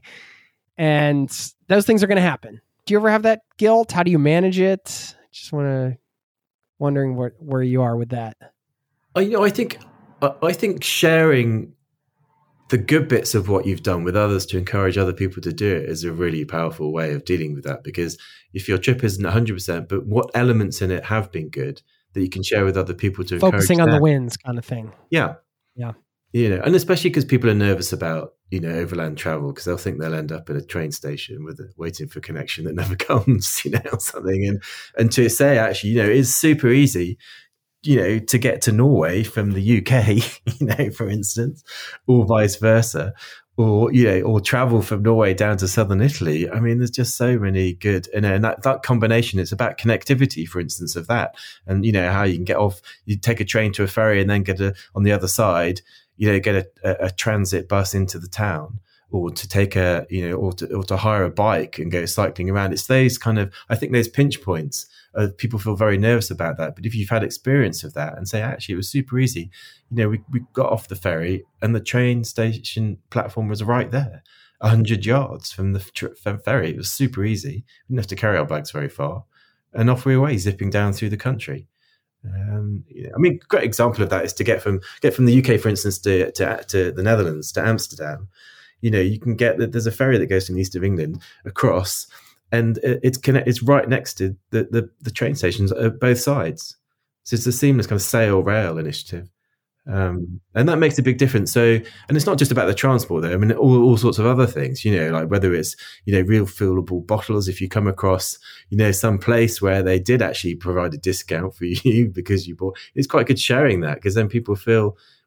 And those things are going to happen. Do you ever have that guilt? How do you manage it? Just want to wondering where where you are with that. I, you know, I think I think sharing the good bits of what you've done with others to encourage other people to do it is a really powerful way of dealing with that. Because if your trip isn't one hundred percent, but what elements in it have been good that you can share with other people to focusing on them. the wins kind of thing. Yeah. Yeah. You know, and especially because people are nervous about, you know, overland travel because they'll think they'll end up in a train station with a, waiting for a connection that never comes, you know, or something. And, and to say, actually, you know, it's super easy, you know, to get to Norway from the U K, you know, for instance, or vice versa, or, you know, or travel from Norway down to southern Italy. I mean, there's just so many good, and, and that, that combination, it's about connectivity, for instance, of that. And, you know, how you can get off, you take a train to a ferry and then get a, on the other side, you know, get a, a, a transit bus into the town, or to take a, you know, or to, or to hire a bike and go cycling around. It's those kind of, I think those pinch points. Uh, people feel very nervous about that. But if you've had experience of that and say, actually, it was super easy. You know, we, we got off the ferry and the train station platform was right there, one hundred yards from the tr- from ferry. It was super easy. We didn't have to carry our bags very far. And off we were away, zipping down through the country. Um, yeah, I mean, great example of that is to get from get from the U K, for instance, to, to, to the Netherlands, to Amsterdam. You know, you can get, there's a ferry that goes from the east of England across, and it's connect, it's right next to the, the, the train stations at both sides. So it's a seamless kind of sail rail initiative. Um, and that makes a big difference. So, and it's not just about the transport though. I mean, all, all sorts of other things, you know, like whether it's, you know, real fillable bottles, if you come across, you know, some place where they did actually provide a discount for you because you bought, it's quite good sharing that, because then people feel,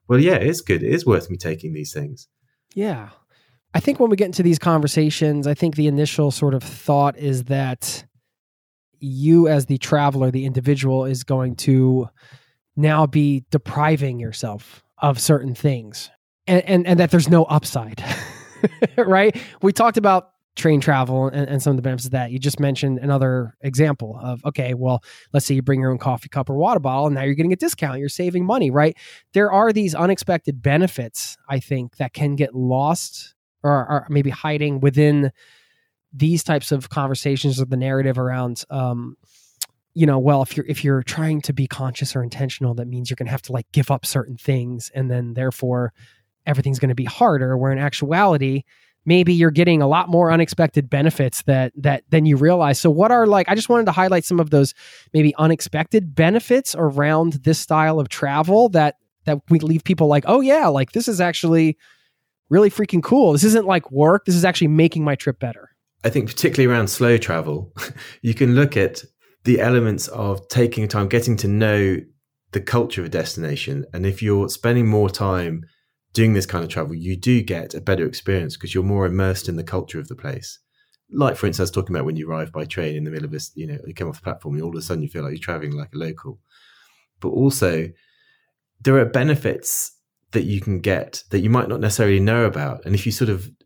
well, yeah, it's good. It is worth me taking these things. Yeah. I think when we get into these conversations, I think the initial sort of thought is that you as the traveler, the individual, is going to now be depriving yourself of certain things, and, and, and that there's no upside, right? We talked about train travel and, and some of the benefits of that. You just mentioned another example of, okay, well, let's say you bring your own coffee cup or water bottle, and now you're getting a discount. You're saving money, right? There are these unexpected benefits, I think, that can get lost or are maybe hiding within these types of conversations or the narrative around, um, you know, well, if you're, if you're trying to be conscious or intentional, that means you're going to have to like give up certain things. And then therefore everything's going to be harder, where in actuality, maybe you're getting a lot more unexpected benefits that, that then you realize. So what are like, I just wanted to highlight some of those maybe unexpected benefits around this style of travel that, that we leave people like, oh yeah, like this is actually really freaking cool. This isn't like work. This is actually making my trip better. I think particularly around slow travel, you can look at the elements of taking time, getting to know the culture of a destination. And if you're spending more time doing this kind of travel, you do get a better experience because you're more immersed in the culture of the place. Like, for instance, I was talking about when you arrive by train in the middle of this, you know, you come off the platform and all of a sudden you feel like you're traveling like a local. But also, there are benefits that you can get that you might not necessarily know about. And if you sort of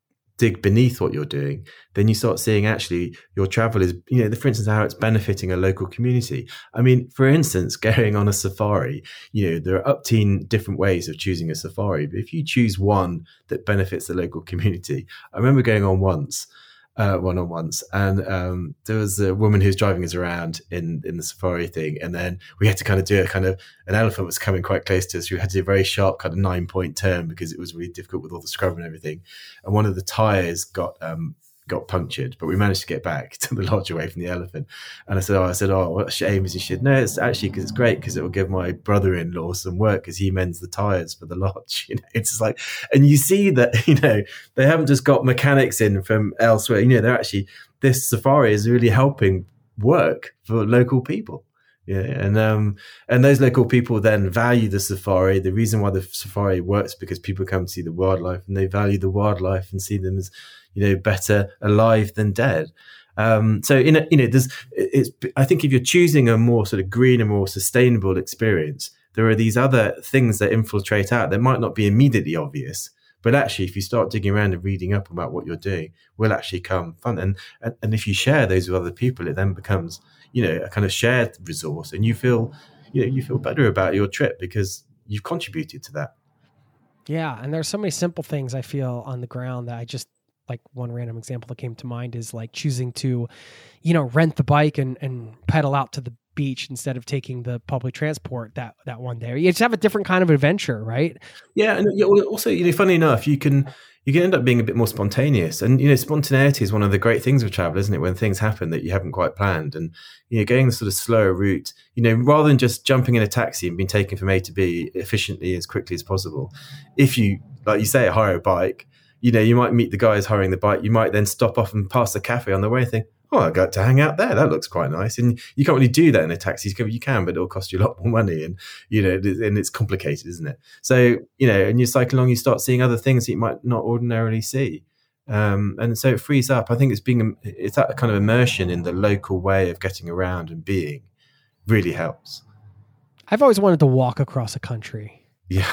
dig beneath what you're doing, then you start seeing actually your travel is, you know, for instance, how it's benefiting a local community. I mean, for instance, going on a safari, you know, there are up to different ways of choosing a safari, but if you choose one that benefits the local community, I remember going on once, uh, one on once, and um, there was a woman who was driving us around in, in the safari thing, and then we had to kind of do a kind of, an elephant was coming quite close to us. We had to do a very sharp kind of nine point turn because it was really difficult with all the scrub and everything. And one of the tires got um, got punctured, but we managed to get back to the lodge away from the elephant. And I said, oh, I said, oh, what a shame is you should. No, it's actually because it's great because it will give my brother-in-law some work because he mends the tires for the lodge. You know, it's just like, and you see that, you know, they haven't just got mechanics in from elsewhere. You know, they're actually, this safari is really helping work for local people. Yeah, and um, and those local people then value the safari. The reason why the safari works because people come to see the wildlife, and they value the wildlife and see them as, you know, better alive than dead. Um, so in a, you know, there's it's. I think if you're choosing a more sort of green and more sustainable experience, there are these other things that infiltrate out that might not be immediately obvious, but actually, if you start digging around and reading up about what you're doing, will actually come fun. And and, and if you share those with other people, it then becomes, you know, a kind of shared resource, and you feel, you know, you feel better about your trip because you've contributed to that. Yeah, and there's so many simple things I feel on the ground that I just, like one random example that came to mind is like choosing to, you know, rent the bike and, and pedal out to the beach instead of taking the public transport that, that one day. You just have a different kind of adventure, right? Yeah. And also, you know, funny enough, you can, you can end up being a bit more spontaneous. And, you know, spontaneity is one of the great things of travel, isn't it? When things happen that you haven't quite planned, and, you know, going the sort of slower route, you know, rather than just jumping in a taxi and being taken from A to B efficiently as quickly as possible. If you, like you say, hire a bike, you know, you might meet the guys hiring the bike. You might then stop off and pass the cafe on the way and think, oh, I got to hang out there. That looks quite nice. And you can't really do that in a taxi. You can, but it'll cost you a lot more money. And, you know, and it's complicated, isn't it? So, you know, and you cycle along, you start seeing other things that you might not ordinarily see. Um, and so it frees up. I think it's being, it's that kind of immersion in the local way of getting around and being really helps. I've always wanted to walk across a country. Yeah.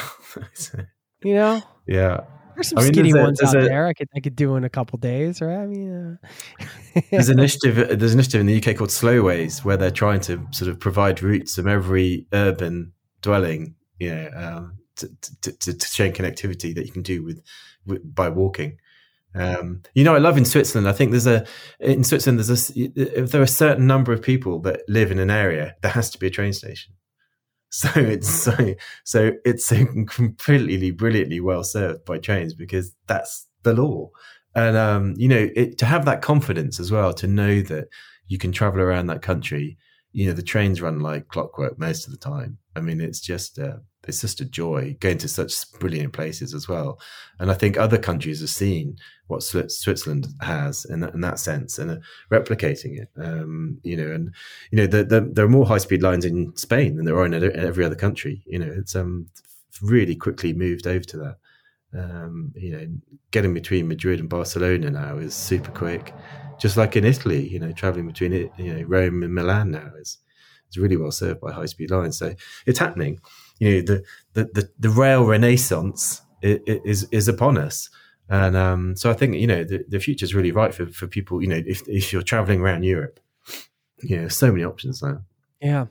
You know? Yeah. There's some I mean, skinny there's a, ones there's out a, there I could I could do in a couple days, right? I mean, uh... there's an initiative. There's an initiative in the U K called Slowways, where they're trying to sort of provide routes from every urban dwelling, you know, um, to, to, to, to share connectivity that you can do with, with by walking. Um, you know, I love in Switzerland. I think there's a in Switzerland there's a if there are a certain number of people that live in an area, there has to be a train station. So it's so so it's so completely brilliantly well served by trains because that's the law. And um, you know, it, to have that confidence as well, to know that you can travel around that country. You know, the trains run like clockwork most of the time. I mean, it's just uh, it's just a joy going to such brilliant places as well. And I think other countries have seen what Switzerland has in that, in that sense and are replicating it. Um, you know, and you know, the, the, there are more high speed lines in Spain than there are in every other country. You know, it's um, really quickly moved over to that. Um, you know, getting between Madrid and Barcelona now is super quick, just like in Italy. You know, traveling between it, you know, Rome and Milan now is is really well served by high speed lines. So it's happening. You know, the the the, the rail renaissance is is upon us. And um, so I think, you know, the, the future is really right for, for people, you know, if, if you're traveling around Europe, you know, so many options now. Yeah.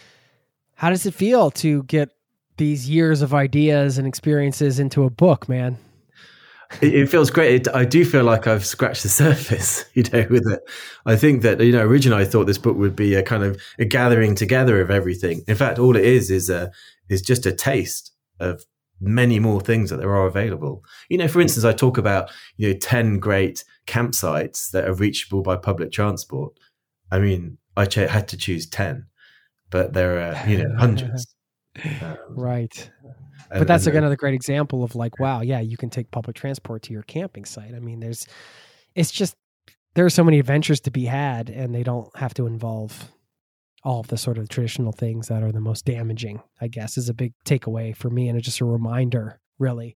How does it feel to get these years of ideas and experiences into a book, man? It, it feels great. It, I do feel like I've scratched the surface, you know, with it. I think that, you know, originally I thought this book would be a kind of a gathering together of everything. In fact, all it is is a, is just a taste of many more things that there are available. You know, for instance, I talk about, you know, ten great campsites that are reachable by public transport. I mean, I ch- had to choose ten, but there are, you know, hundreds. Um, right. And, but that's and, another great example of like, wow, yeah, you can take public transport to your camping site. I mean, there's, it's just, there are so many adventures to be had, and they don't have to involve all of the sort of traditional things that are the most damaging, I guess, is a big takeaway for me, and it's just a reminder, really.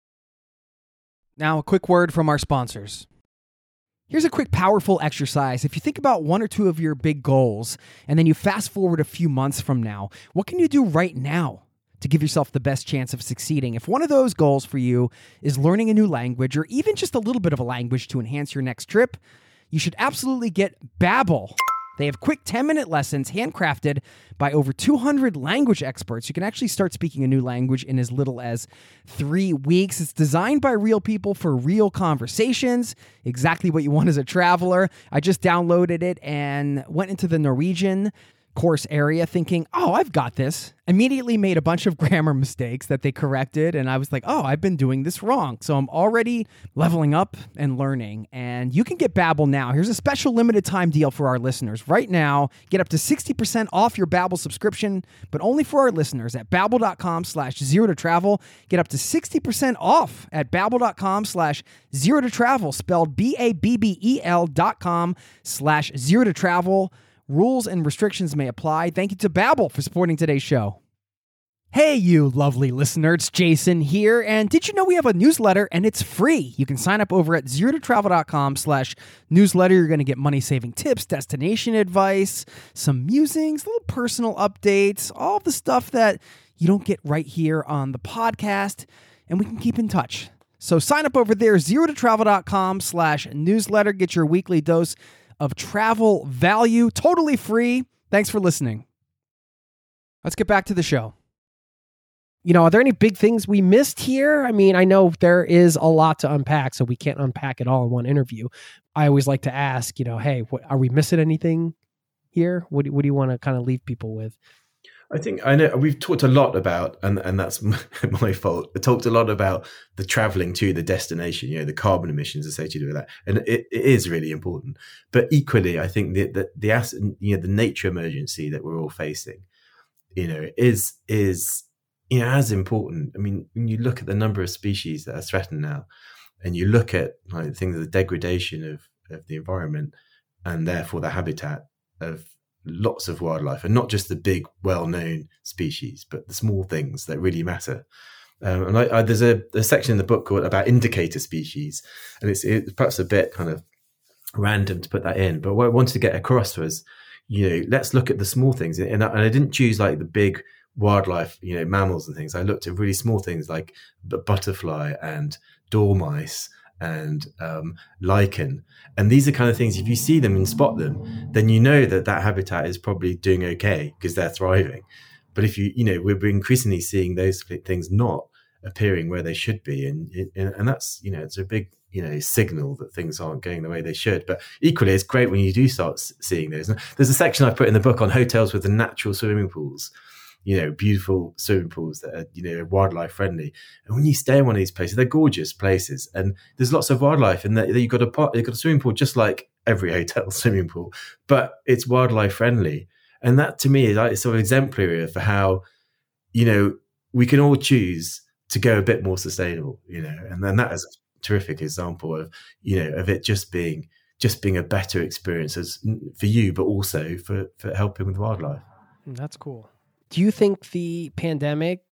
Now, a quick word from our sponsors. Here's a quick, powerful exercise. If you think about one or two of your big goals, and then you fast forward a few months from now, what can you do right now to give yourself the best chance of succeeding? If one of those goals for you is learning a new language, or even just a little bit of a language to enhance your next trip, you should absolutely get Babbel. They have quick ten-minute lessons handcrafted by over two hundred language experts. You can actually start speaking a new language in as little as three weeks. It's designed by real people for real conversations, exactly what you want as a traveler. I just downloaded it and went into the Norwegian course area thinking, oh, I've got this. Immediately made a bunch of grammar mistakes that they corrected, and I was like, oh, I've been doing this wrong. So I'm already leveling up and learning, and you can get Babbel now. Here's a special limited time deal for our listeners. Right now, get up to sixty percent off your Babbel subscription, but only for our listeners at babbel.com slash zero to travel. Get up to sixty percent off at babbel.com slash zero to travel, spelled B-A-B-B-E-L dot com slash zero to travel. Rules and restrictions may apply. Thank you to Babbel for supporting today's show. Hey, you lovely listener, it's Jason here. And did you know we have a newsletter and it's free? You can sign up over at zero to travel dot com slash newsletter. You're going to get money-saving tips, destination advice, some musings, little personal updates, all the stuff that you don't get right here on the podcast. And we can keep in touch. So sign up over there, zero to travel dot com slash newsletter. Get your weekly dose of travel value, totally free. Thanks for listening. Let's get back to the show. You know, are there any big things we missed here? I mean, I know there is a lot to unpack, so we can't unpack it all in one interview. I always like to ask, you know, hey, what, are we missing anything here? What do, what do you want to kind of leave people with? I think I know we've talked a lot about, and and that's my fault. I talked a lot about the traveling to the destination, you know, the carbon emissions associated with that, and it, it is really important. But equally, I think that the, the you know the nature emergency that we're all facing, you know, is is you know as important. I mean, when you look at the number of species that are threatened now, and you look at like things, the degradation of of the environment, and therefore the habitat of lots of wildlife, and not just the big well-known species, but the small things that really matter. Um, and I, I, there's a, a section in the book called about indicator species, and it's, it's perhaps a bit kind of random to put that in, but what I wanted to get across was, you know, let's look at the small things. And I, and I didn't choose like the big wildlife, you know, mammals and things. I looked at really small things like the butterfly and dormice and um, lichen. And these are kind of things, if you see them and spot them, then you know that that habitat is probably doing okay because they're thriving. But if you, you know, we're increasingly seeing those things not appearing where they should be. And, and, and that's, you know, it's a big, you know, signal that things aren't going the way they should. But equally, it's great when you do start seeing those. There's a section I put in the book on hotels with the natural swimming pools, you know, beautiful swimming pools that are, you know, wildlife friendly. And when you stay in one of these places, they're gorgeous places, and there's lots of wildlife. And that you've got a pot, you've got a swimming pool just like every hotel swimming pool, but it's wildlife friendly. And that to me is like sort of exemplary for how, you know, we can all choose to go a bit more sustainable, you know, and then that is a terrific example of, you know, of it just being just being a better experience as for you, but also for, for helping with wildlife. That's cool. Do you think the pandemic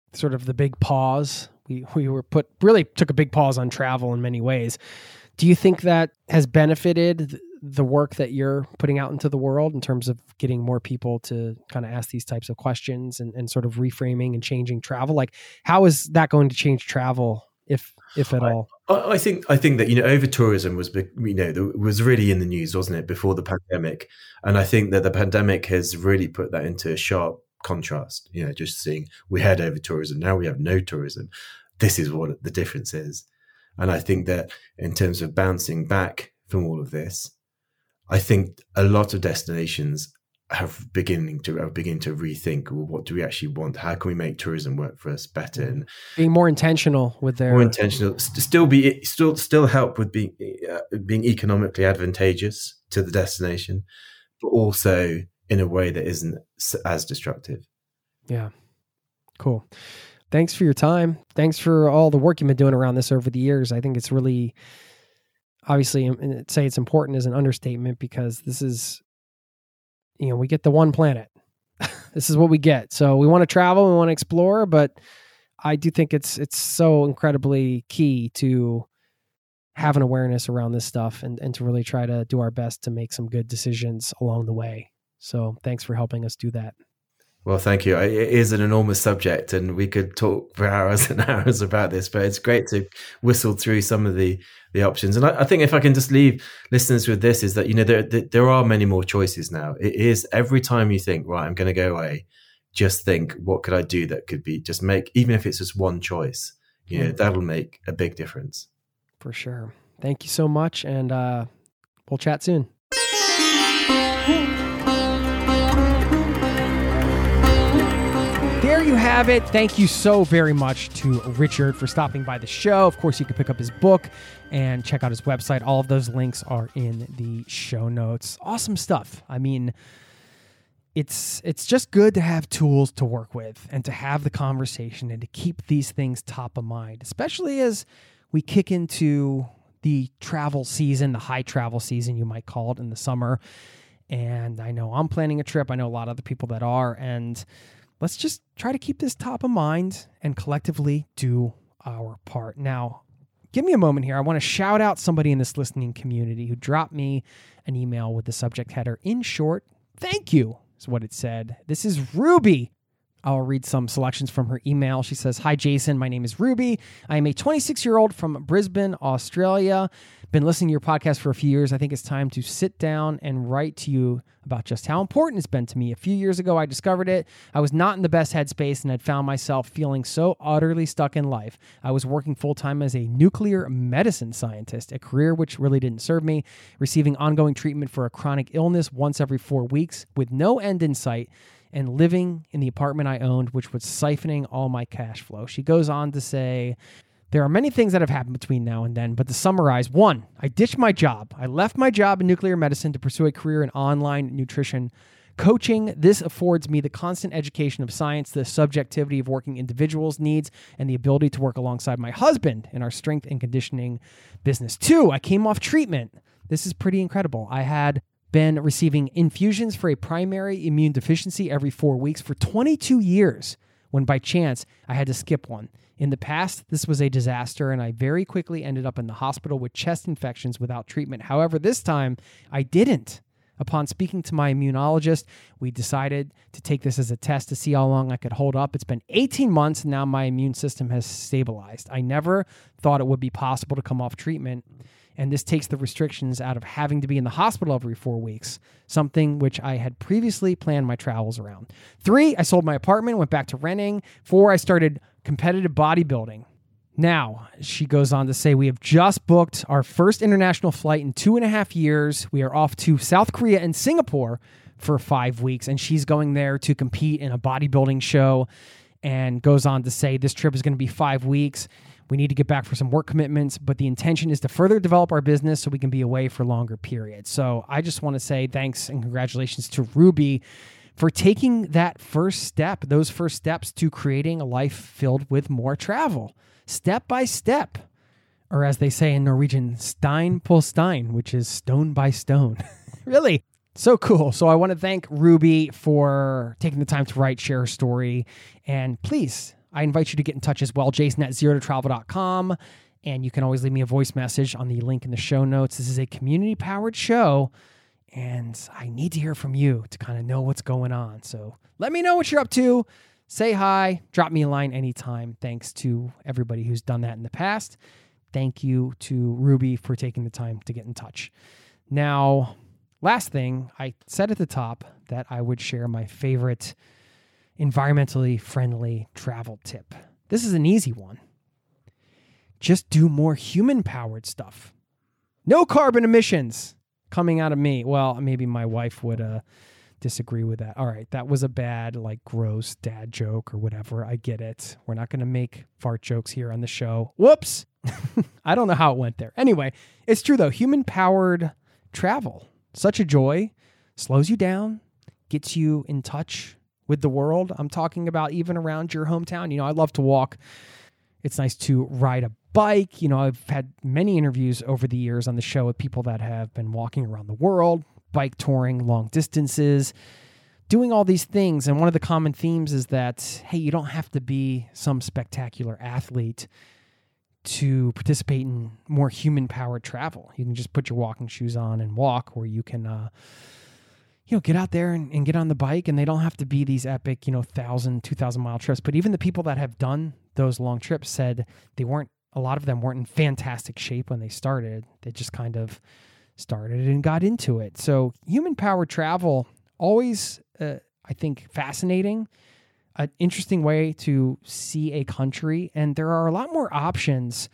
sort of the big pause. We we were put really took a big pause on travel in many ways. Do you think that has benefited the work that you're putting out into the world in terms of getting more people to kind of ask these types of questions and, and sort of reframing and changing travel? Like, how is that going to change travel, if if at all? I, I think I think that, you know, over tourism was, you know, was really in the news, wasn't it, before the pandemic? And I think that the pandemic has really put that into sharp contrast. You know, just seeing we had over tourism, now we have no tourism. This is what the difference is. And I think that in terms of bouncing back from all of this, I think a lot of destinations have beginning to are beginning to rethink, well, what do we actually want? How can we make tourism work for us better? And being more intentional with their more intentional, still be still still help with being uh, being economically advantageous to the destination, but also in a way that isn't as destructive. Yeah, cool. Thanks for your time. Thanks for all the work you've been doing around this over the years. I think it's really, obviously, and say it's important is an understatement, because this is, you know, we get the one planet. This is what we get. So we want to travel, we want to explore, but I do think it's it's so incredibly key to have an awareness around this stuff and, and to really try to do our best to make some good decisions along the way. So thanks for helping us do that. Well, thank you. It is an enormous subject, and we could talk for hours and hours about this, but it's great to whistle through some of the, the options. And I, I think if I can just leave listeners with this, is that, you know, there, there are many more choices now. It is every time you think, right, I'm going to go away, just think, what could I do that could be just make, even if it's just one choice, you know, that'll make a big difference. For sure. Thank you so much. And uh, we'll chat soon. There you have it. Thank you so very much to Richard for stopping by the show. Of course, you can pick up his book and check out his website. All of those links are in the show notes. Awesome stuff. I mean, it's it's just good to have tools to work with and to have the conversation and to keep these things top of mind, especially as we kick into the travel season, the high travel season, you might call it, in the summer. And I know I'm planning a trip. I know a lot of other people that are. And let's just try to keep this top of mind and collectively do our part. Now, give me a moment here. I want to shout out somebody in this listening community who dropped me an email with the subject header, "In short, thank you," is what it said. This is Ruby. I'll read some selections from her email. She says, "Hi, Jason. My name is Ruby. I am a twenty-six-year-old from Brisbane, Australia. Been listening to your podcast for a few years. I think it's time to sit down and write to you about just how important it's been to me. A few years ago, I discovered it. I was not in the best headspace and had found myself feeling so utterly stuck in life. I was working full-time as a nuclear medicine scientist, a career which really didn't serve me, receiving ongoing treatment for a chronic illness once every four weeks with no end in sight, and living in the apartment I owned, which was siphoning all my cash flow." She goes on to say, "There are many things that have happened between now and then, but to summarize, one, I ditched my job. I left my job in nuclear medicine to pursue a career in online nutrition coaching. This affords me the constant education of science, the subjectivity of working individuals' needs, and the ability to work alongside my husband in our strength and conditioning business. Two, I came off treatment. This is pretty incredible. I had been receiving infusions for a primary immune deficiency every four weeks for twenty-two years, when by chance I had to skip one. In the past, this was a disaster, and I very quickly ended up in the hospital with chest infections without treatment. However, this time I didn't. Upon speaking to my immunologist, we decided to take this as a test to see how long I could hold up. It's been eighteen months, and now my immune system has stabilized. I never thought it would be possible to come off treatment, and this takes the restrictions out of having to be in the hospital every four weeks, something which I had previously planned my travels around. Three, I sold my apartment, went back to renting. Four, I started competitive bodybuilding. Now," she goes on to say, "we have just booked our first international flight in two and a half years. We are off to South Korea and Singapore for five weeks, and she's going there to compete in a bodybuilding show," and goes on to say, "This trip is going to be five weeks. We need to get back for some work commitments, but the intention is to further develop our business so we can be away for longer periods." So I just want to say thanks and congratulations to Ruby for taking that first step, those first steps to creating a life filled with more travel, step by step, or as they say in Norwegian, stein på stein, which is stone by stone. Really, so cool. So I want to thank Ruby for taking the time to write, share her story, and please, I invite you to get in touch as well, Jason at zero to travel dot com. And you can always leave me a voice message on the link in the show notes. This is a community-powered show, and I need to hear from you to kind of know what's going on. So let me know what you're up to. Say hi. Drop me a line anytime. Thanks to everybody who's done that in the past. Thank you to Ruby for taking the time to get in touch. Now, last thing, I said at the top that I would share my favorite environmentally friendly travel tip. This is an easy one. Just do more human-powered stuff. No carbon emissions coming out of me. Well, maybe my wife would uh, disagree with that. All right, that was a bad, like, gross dad joke or whatever. I get it. We're not going to make fart jokes here on the show. Whoops. I don't know how it went there. Anyway, it's true, though. Human-powered travel, such a joy, slows you down, gets you in touch with the world. I'm talking about even around your hometown. You know, I love to walk. It's nice to ride a bike. You know, I've had many interviews over the years on the show with people that have been walking around the world, bike touring long distances, doing all these things. And one of the common themes is that, hey, you don't have to be some spectacular athlete to participate in more human-powered travel. You can just put your walking shoes on and walk, or you can, uh, you know, get out there and, and get on the bike, and they don't have to be these epic, you know, thousand, two thousand mile trips. But even the people that have done those long trips said they weren't, a lot of them weren't in fantastic shape when they started. They just kind of started and got into it. So human-powered travel, always, uh, I think, fascinating, an interesting way to see a country. And there are a lot more options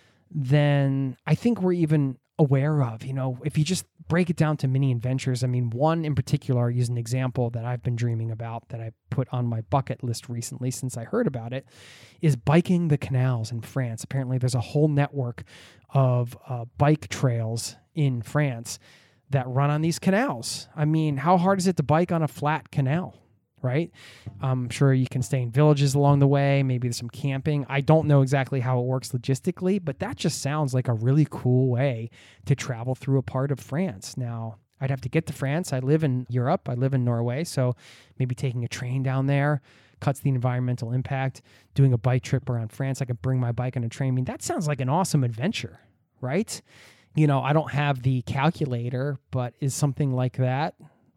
than I think we're even aware of. You know, if you just break it down to mini adventures, I mean, one in particular, I'll use an example that I've been dreaming about that I put on my bucket list recently since I heard about it, is biking the canals in France. Apparently there's a whole network of uh, bike trails in France that run on these canals. I mean, how hard is it to bike on a flat canal, right? I'm sure you can stay in villages along the way. Maybe there's some camping. I don't know exactly how it works logistically, but that just sounds like a really cool way to travel through a part of France. Now, I'd have to get to France. I live in Europe. I live in Norway. So maybe taking a train down there cuts the environmental impact. Doing a bike trip around France, I could bring my bike on a train. I mean, that sounds like an awesome adventure, right? You know, I don't have the calculator, but is something like that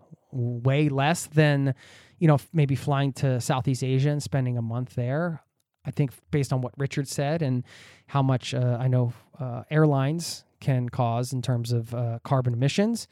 way less than, you know, maybe flying to Southeast Asia and spending a month there? I think based on what Richard said and how much uh, I know uh, airlines can cause in terms of uh, carbon emissions.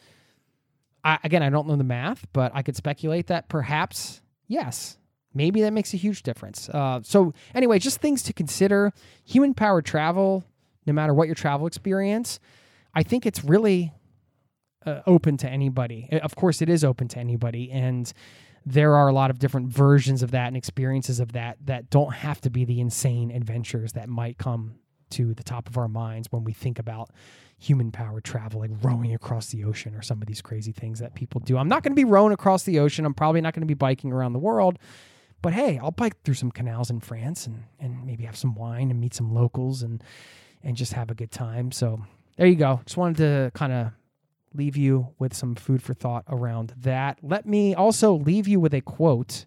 I, again, I don't know the math, but I could speculate that perhaps, yes, maybe that makes a huge difference. Uh, so anyway, just things to consider. Human-powered travel, no matter what your travel experience, I think it's really uh, open to anybody. Of course, it is open to anybody, and there are a lot of different versions of that and experiences of that that don't have to be the insane adventures that might come to the top of our minds when we think about human-powered travel, like rowing across the ocean or some of these crazy things that people do. I'm not going to be rowing across the ocean. I'm probably not going to be biking around the world. But hey, I'll bike through some canals in France and, and maybe have some wine and meet some locals and and just have a good time. So there you go. Just wanted to kind of leave you with some food for thought around that. Let me also leave you with a quote.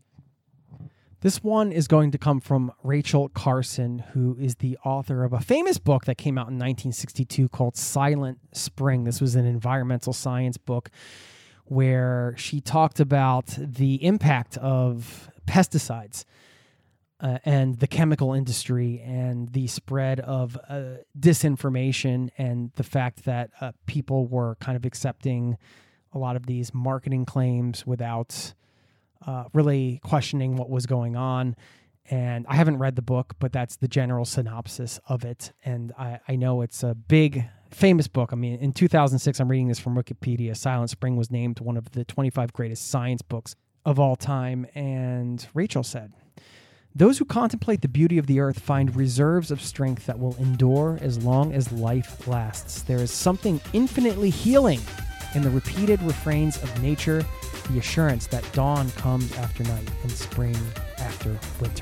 This one is going to come from Rachel Carson, who is the author of a famous book that came out in nineteen sixty-two called Silent Spring. This was an environmental science book where she talked about the impact of pesticides uh, and the chemical industry and the spread of uh, disinformation and the fact that uh, people were kind of accepting a lot of these marketing claims without uh, really questioning what was going on. And I haven't read the book, but that's the general synopsis of it. And I, I know it's a big, famous book. I mean, in two thousand six, I'm reading this from Wikipedia, Silent Spring was named one of the twenty-five greatest science books of all time. And Rachel said, "Those who contemplate the beauty of the earth find reserves of strength that will endure as long as life lasts. There is something infinitely healing in the repeated refrains of nature, the assurance that dawn comes after night and spring after winter."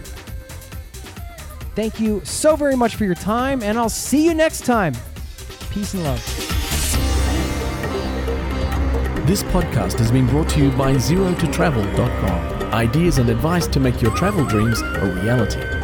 Thank you so very much for your time, and I'll see you next time. Peace and love. This podcast has been brought to you by zero to travel dot com. Ideas and advice to make your travel dreams a reality.